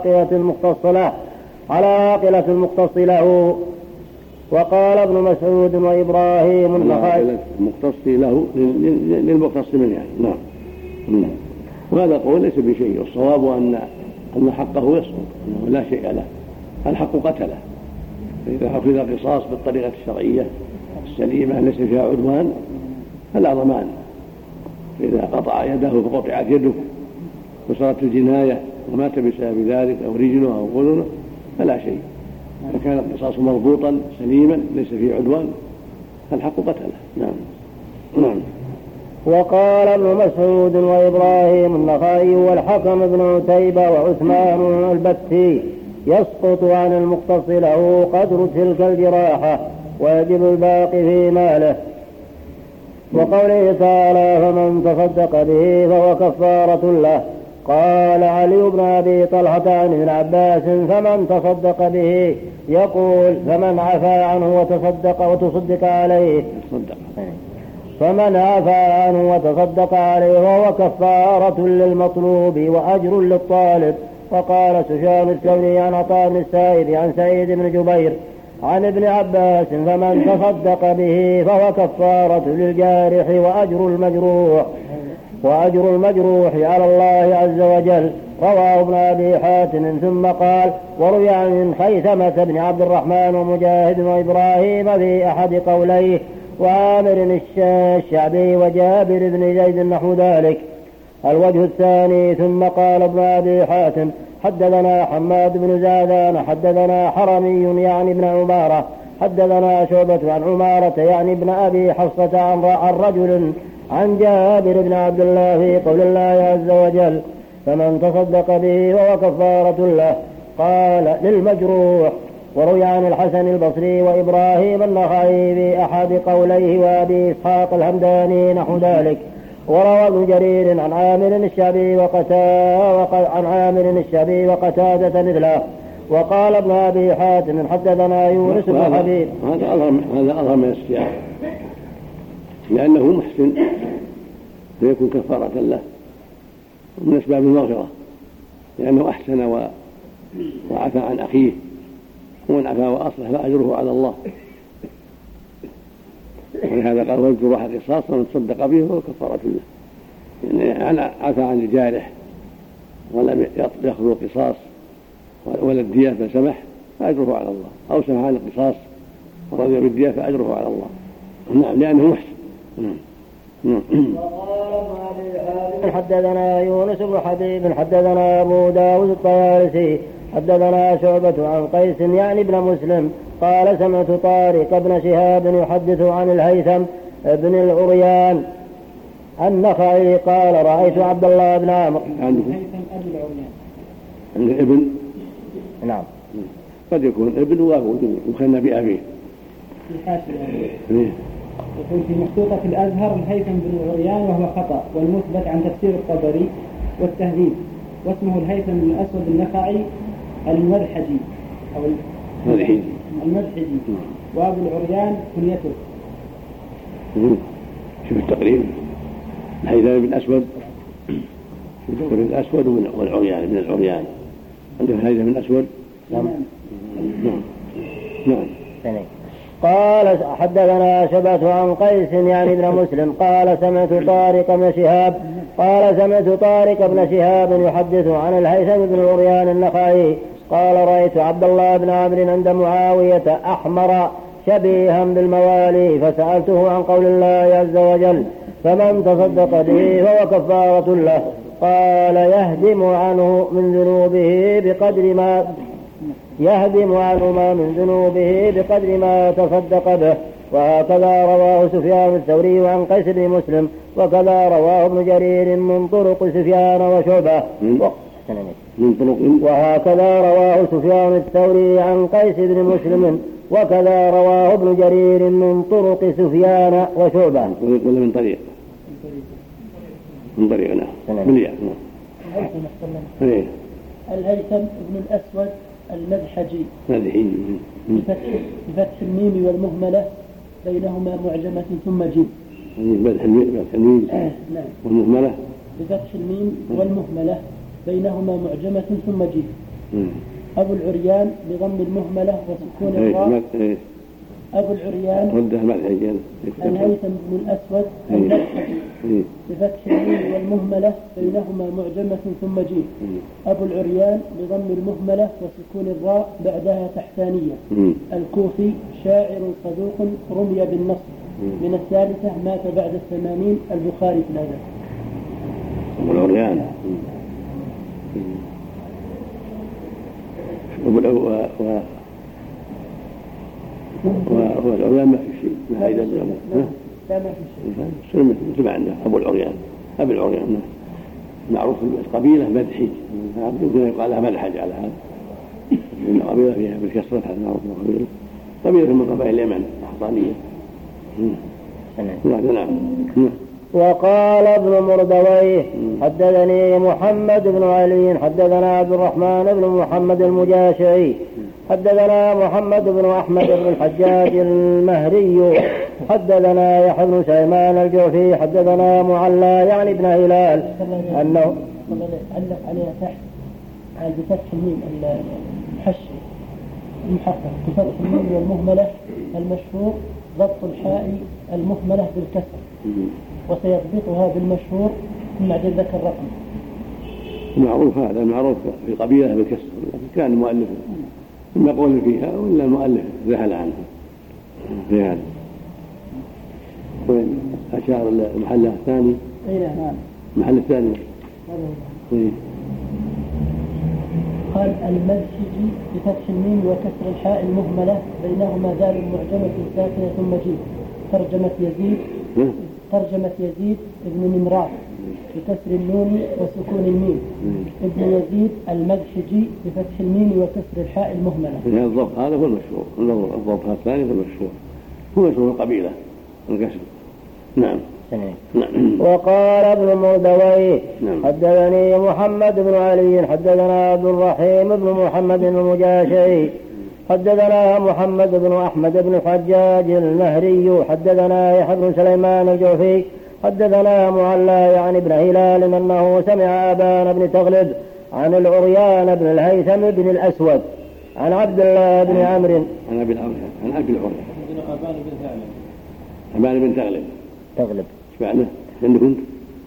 عاقلة المختص له. وقال ابن مسعود وإبراهيم النخعي المختص له للمختص منه يعني. نعم. وهذا القول ليس بشيء، والصواب أن حقه يسقط، أنه لا شيء له، الحق قتله. فإذا أخذ القصاص بالطريقة الشرعية السليمة ليس فيها عدوان فلا ضمان. فإذا قطع يده فقطعت يده وصارت الجناية ومات بسبب ذلك أو رجله أو أذنه فلا شيء. إذا كان القصاص مربوطا سليما ليس فيه عدوان فالحق قتله. نعم. وقال ابن مسعود وإبراهيم النخعي والحكم بن عتيبة وعثمان البتي يسقط عن المختص له قدر تلك الجراحة ويجب الباقي في ماله. وقوله تعالى فمن تصدق به فهو كفارة له. قال علي بن أبي طلحة عن ابن عباس فمن تصدق به يقول فمن عفا عنه وتصدق عليه فمن عفا عنه وتصدق عليه وهو كفارة للمطلوب وأجر للطالب. وقال سفيان الثوري عن عطاء بن السائب عن سعيد بن جبير عن ابن عباس فمن تصدق به فهو كفارة للجارح وأجر المجروح على الله عز وجل. رواه ابن أبي حاتم. ثم قال وروي عن خيثمة بن عبد الرحمن ومجاهد وإبراهيم في أحد قوليه وعامر الشعبي وجابر بن زيد نحو ذلك. الوجه الثاني ثم قال ابن أبي حاتم حدثنا حماد بن زادان حدثنا حرمي يعني ابن عمارة حدثنا شعبة عن عمارة يعني ابن أبي حفصة عن رجل عن جابر بن عبد الله في قول الله عز وجل فمن تصدق به وهو كفارة له. قال للمجروح. وروي عن الحسن البصري وإبراهيم النخعي في أحد قوليه وأبي إسحاق الهمداني نحو ذلك. وروى ابن جرير عن عامر الشعبي وقتادة مثله. وقال ابن أبي حاتم حدثنا يونس بن حبيب. هذا أظهر من السياق لأنه محسن فيكون كفارة له من أسباب المغفرة لأنه أحسن وعفى عن أخيه ومن عفى وأصلح فأجره على الله. ولهذا قال واذكروا واحد قصاص ومن تصدق به فهو كفارة له يعني عفى عن الجارح ولم يأخذ القصاص ولا الدية فسمح فأجره على الله أو سمح عن القصاص ورضي بالدية فأجره على الله. نعم لأنه محسن. حدثنا يونس بن حبيب حدثنا أبو داود الطيالسي حدثنا شعبة عن قيس يعني ابن مسلم قال سمعت طارق بن شهاب يحدث عن الهيثم بن العريان النخعي قال رأيت عبد الله بن عمرو عند ابن. نعم قد يكون ابن وأبوه يكنى بأبيه. يقول في مخطوطة الأزهر الهيثم بن العريان وهو خطأ والمثبت عن تفسير الطبري والتهذيب واسمه الهيثم بن الأسود النخعي المذحجي أو المذحجي وأبو العريان كنيته. شوف التقريب الهيثم بن الأسود بن الأسود والعريان من العريان عنده الهيثم بن الأسود. نعم. قال حدثنا شعبة عن قيس يعني ابن مسلم قال سمعت طارق بن شهاب يحدث عن الهيثم بن العريان النخعي قال رأيت عبد الله بن عمرو عند معاوية أحمر شبيها بالموالي فسألته عن قول الله عز وجل فمن تصدق به فهو كفارة له. قال يهدم عنه ما من ذنوبه بقدر ما تصدق به. وهكذا رواه سفيان الثوري عن قيس بن مسلم وكذا رواه ابن جرير من طرق سفيان وشعبة. وهكذا رواه سفيان الثوري عن قيس بن مسلم وكذا رواه ابن جرير من طرق سفيان وشعبة. ولا من طريق الهيثم بن الأسود المذحجي بفتح الميم والمهملة بينهما معجمة ثم جيم مدح الميم نعم والمهملة بفتح الميم والمهملة بينهما معجمة ثم جيم. أبو العريان بضم المهملة وسكون الراء. أبو العريان الهيثم بن الأسود المدحجي بفتح الميم والمهملة بينهما معجمة ثم جيم. أبو العريان بضم المهملة وسكون الراء بعدها تحتانية. الكوفي شاعر صدوق رمي بالنصر من الثالثة مات بعد 80. البخاري في الأدب. أبو العريان والعريان ما في شيء ما إذا لا ما في شيء مثل عندنا أبو العريان أبي العريان معروف القبيلة مدحي يمكن يقال لها مدحج على هذا إن قبيلة فيها بالكسرة هذا معروف قبيلة من قبائل اليمن الحصانية. نعم. وقال ابن مردويه حدثني محمد بن علي حدثنا عبد الرحمن بن محمد المجاشعي حدثنا محمد بن أحمد بن الحجاج المهري حدثنا يحيى بن سليمان الجوفي حدثنا معلى يعني ابن هلال أنه علق عليها تحت على بفتح الميم المحشي المحقق بفتح الميم والمهملة المشهور ضبط الحاء المهملة بالكسر وسيضبطها بالمشهور ثم بعد ذكر الرقم. معروف هذا معروف في قبيلة بالكسر كان المؤلف إما قول فيها ولا المؤلف ذهل عنها في هذا. أشار المحل الثاني المحل الثاني قال المدحجي بفتح الميم وكسر الحاء المهملة بينهما ذال معجمة ساكنة ثم جيم. ترجمة يزيد ابن نمران بكسر النون وسكون الميم. ابن يزيد المدحجي بفتح الميم وكسر الحاء المهملة. الضبط هذا هو المشهور. الضبط الثاني هو المشهور هو مشهور القبيلة الكسر. نعم. وقال ابن مردويه حدثني محمد بن علي حدثنا عبد الرحيم بن محمد المجاشعي حدثنا محمد بن أحمد بن الحجاج المهري حدثنا يحيى بن سليمان الجوفي حدثنا معلى يعني ابن هلال أنه سمع أبان بن تغلب عن العريان بن الهيثم بن الأسود عن عبد الله بن عمرو عن أبي أبان بن تغلب معنى عندك كنت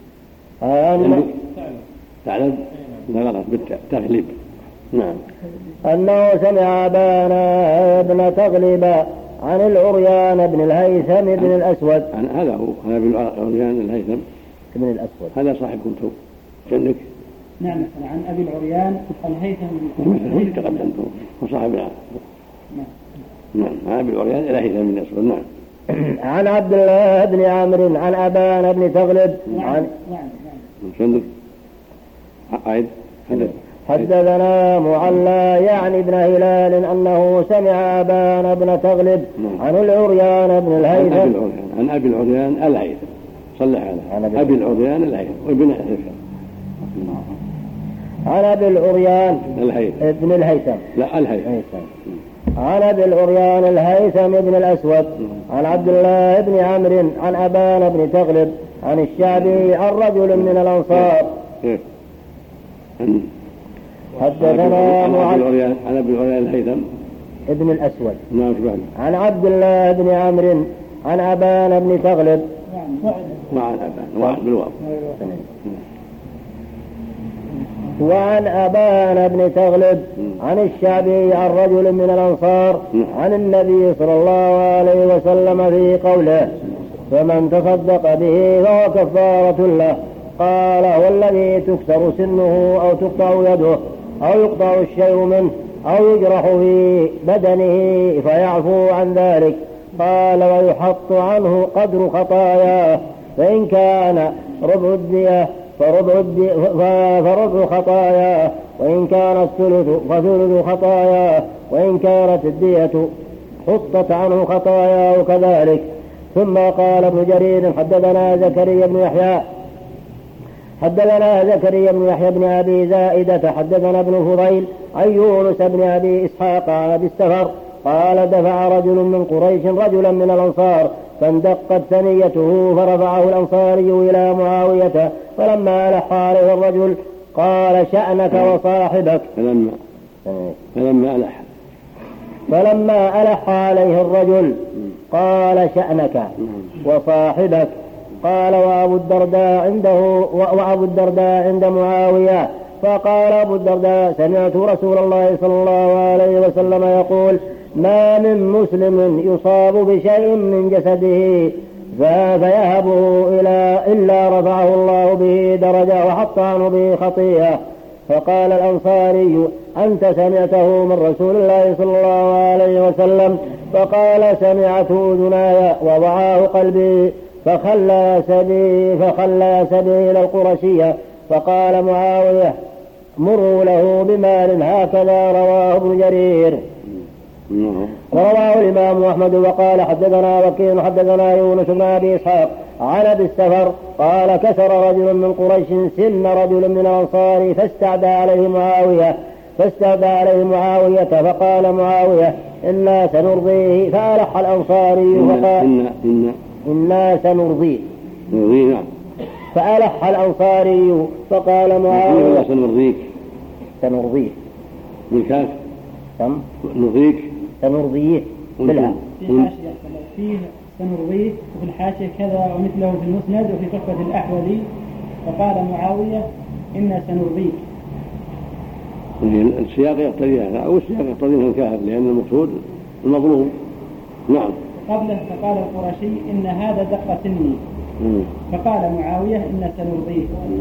تعلم لا غلط بالتغلب. نعم. أنه سمع أبان بن تغلب عن العريان بن الهيثم بن الأسود هذا هو هذا العريان الهيثم بن الأسود هذا صاحب كنت عندك. نعم عن أبي العريان الهيثم مثل تقدمته وصاحبنا. نعم عن أبي العريان الهيثم بن الأسود. نعم. عن عبد الله بن عمرو عن أبان بن تغلب عن عندك عيد حدثنا معلى يعني ابن هلال أنه سمع أبان بن تغلب عن العريان بن الهيثم عن أبي العريان الهيثم صلح على أبي العريان الهيثم وابن الهيثم عن أبي العريان ابن الهيثم لا الهيثم عن أبي العريان الهيثم بن الأسود عن عبد الله بن عمرو عن أبان بن تغلب عن الشعبي عن رجل من الأنصار. حدثنا عن أبي العريان الهيثم ابن الأسود عن عبد الله بن عمرو عن أبان بن تغلب وعن أبان بن تغلب عن الشعبي عن رجل من الأنصار عن النبي صلى الله عليه وسلم في قوله فمن تصدق به فهو كفارة له. قال والذي تكسر سنه أو تقطع يده أو يقطع الشيء منه أو يجرح في بدنه فيعفو عن ذلك. قال ويحط عنه قدر خطاياه فإن كان ربع الدية فربع خطاياه وإن كان الثلث فثلث خطاياه وإن كانت الدية حطت عنه خطاياه كذلك. ثم قال ابن جرير حدثنا زكريا بن يحيى بن أبي زائدة حدثنا ابن فضيل عن يونس بن أبي إسحاق عن أبي السفر قال دفع رجل من قريش رجلا من الأنصار فاندقت ثنيته فرفعه الأنصاري إلى معاوية فلما ألح عليه الرجل قال شأنك وصاحبك. فلما ألح عليه الرجل قال شأنك وصاحبك. قال وأبو الدرداء عند معاوية. فقال أبو الدرداء سمعت رسول الله صلى الله عليه وسلم يقول ما من مسلم يصاب بشيء من جسده فيهبه إلا رفعه الله به درجة وحط عنه به خطيئة. فقال الأنصاري أنت سمعته من رسول الله صلى الله عليه وسلم؟ فقال سمعت أذناي ووعاه قلبي فخلى سبيل إلى القرشية. فقال معاوية مروا له بمال هكذا. رواه ابن جرير. ورواه الإمام أحمد وقال حدثنا وكيع حدثنا يونس بن أبي إسحاق عن أبي السفر قال كسر رجل من قريش سن رجل من الأنصار فاستعدى عليه معاوية فقال معاوية إنا سنرضيه. فألح الأنصاري فقال إنا سنرضيه. فألح الأنصاري فقال معاوية سنرضيه بالكاف سنرضيه بالها فيه سنرضيه وفي الحاشية كذا ومثله في المسند وفي تحفة الأحوذي. فقال معاوية إنا سنرضيك. السياق يقتضي هذا أو السياق يقتضي الكافر لأن المقصود المظلوم. نعم. قبله فقال القرشي إن هذا دق سني. فقال معاوية إنا سنرضيه.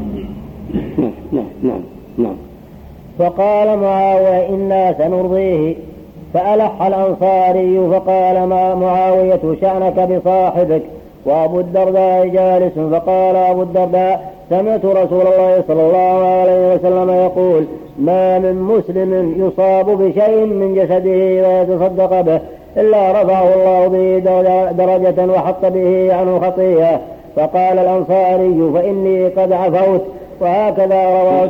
نعم. فقال معاوية إنا سنرضيه. فألح الأنصاري فقال معاوية شأنك بصاحبك. وأبو الدرداء جالس. فقال أبو الدرداء سمعت رسول الله صلى الله عليه وسلم يقول ما من مسلم يصاب بشيء من جسده ويتصدق به إلا رفعه الله به درجة وحط به عنه خطيئة. فقال الأنصاري فإني قد عفوت. وهكذا رواه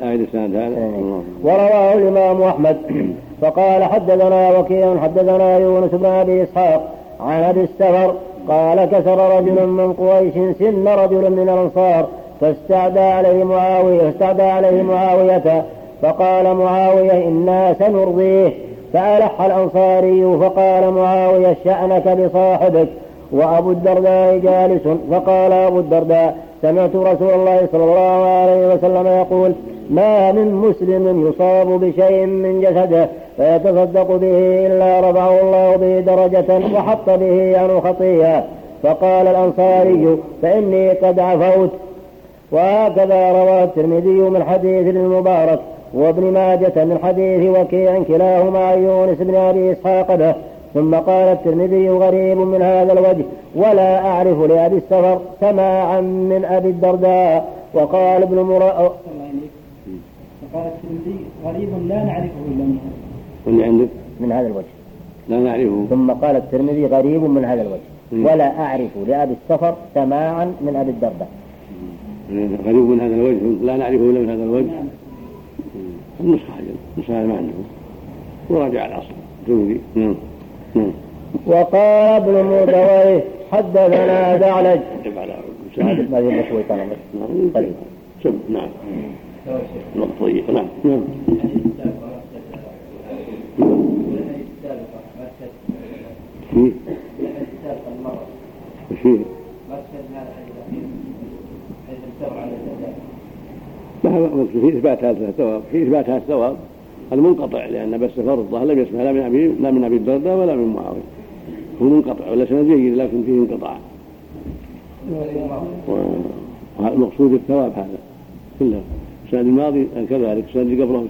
ورواه الإمام أحمد. فقال حدثنا وكيع حدثنا يونس بن أبي إسحاق عن أبي السفر قال كسر رجل من قريش سن رجل من الأنصار فاستعدى عليه معاوية فقال معاوية إنا سنرضيه. فألح الأنصاري فقال معاوية شأنك بصاحبك. وأبو الدرداء جالس. فقال أبو الدرداء سمعت رسول الله صلى الله عليه وسلم يقول ما من مسلم يصاب بشيء من جسده فيتصدق به إلا رفعه الله به درجة وحط به عنه خطيئة. فقال الأنصاري فإني قد عفوت. وهكذا رواه الترمذي من حديث المبارك وابن ماجة من حديث وكيع كلاهما عن يونس بن أبي إسحاق به. ثم قال الترمذي غريب من هذا الوجه ولا أعرف لأبي السفر سماعا من أبي الدرداء. وقال ابن فقال الترمذي غريب لا نعرفه إلا من هذا الوجه لا نعرفه. ثم قال الترمذي غريب من هذا الوجه ولا أعرف لأبي السفر سماعا من أبي الدرداء. غريب من هذا الوجه لا نعرفه إلا من هذا الوجه. النسخة ما عنده وراجع الأصل الترمذي. وقال ابن مردويه حدثنا دعلج نعم طيب. نعم في إثبات هذا الثواب المنقطع لأن بس فرضه لم يسمع لا من أبي الدرداء ولا من معاوية. هو منقطع ولا سند جيد لكن فيه انقطاع. والمقصود الثواب هذا كله. السند الماضي كذلك. السند اللي قبله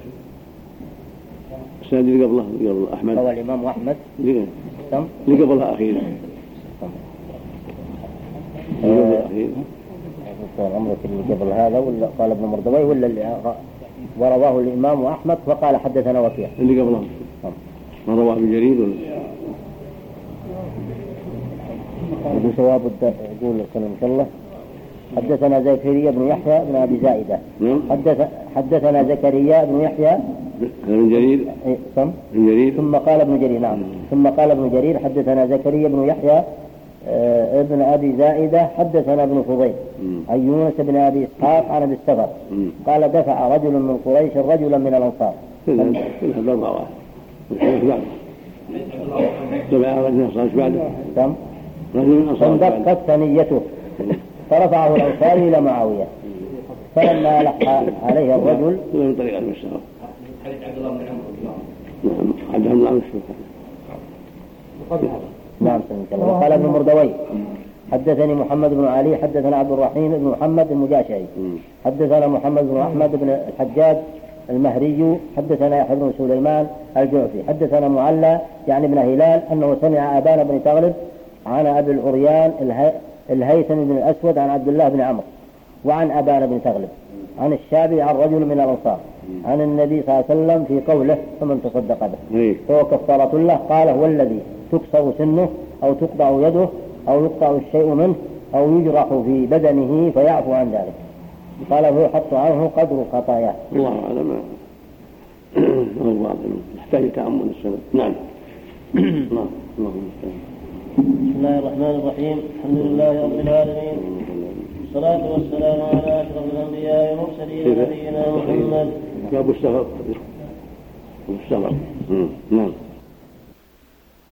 قبل أحمد هو الإمام أحمد اللي قبلها أخيرا. الأمر اللي قبل هذا ولا قال ابن مردويه ولا اللي ورواه الإمام أحمد فقال حدثنا وكيع اللي قبله ما رواه بجريد ولا بسواب يقول سلام الله حدثنا زكريا بن يحيى بن أبي زائدة. حدثنا زكريا بن يحيى بن جرير ثم قال ابن جرير. نعم. ثم قال ابن جرير حدثنا زكريا بن يحيى ابن أبي زائدة حدثنا ابن فضيل عن يونس بن أبي إسحاق عن أبي السفر قال دفع رجل من قريش رجلا من الأنصار. كلها ضربة واحدة. دفع رجل من الأنصار بعده. رجل من الأنصار فاندقت ثنيته فرفعه الأنصاري إلى معاوية فلما لحق عليه الرجل من طريق المسافة. عبد الله بن نعم. وقال ابن مردوي حدثني محمد بن علي حدثنا عبد الرحيم بن محمد المجاشعي حدثنا محمد بن أحمد بن الحجاج المهري حدثنا يحيى بن سليمان الجعفي حدثنا معلى يعني ابن هلال أنه سمع أبان بن تغلب عن أبي العريان الهيثم بن الأسود عن عبد الله بن عمرو وعن أبان بن تغلب عن الشعبي عن رجل من الأنصار عن النبي صلى الله عليه وسلم في قوله فمن تصدق به فهو كفارة له. قال هو الذي تكسر سنه أو تقطع يده أو يقطع الشيء منه أو يجرح في بدنه فيعفو عن ذلك. قال هو يحط عنه قدر خطاياه. الله أعلم. الله يحتاج تأمل السنة. نعم. بسم الله الرحمن الرحيم. الحمد لله رب العالمين والصلاة والسلام على أشرف الأنبياء والمرسلين نبينا محمد. أبو السفر. نعم.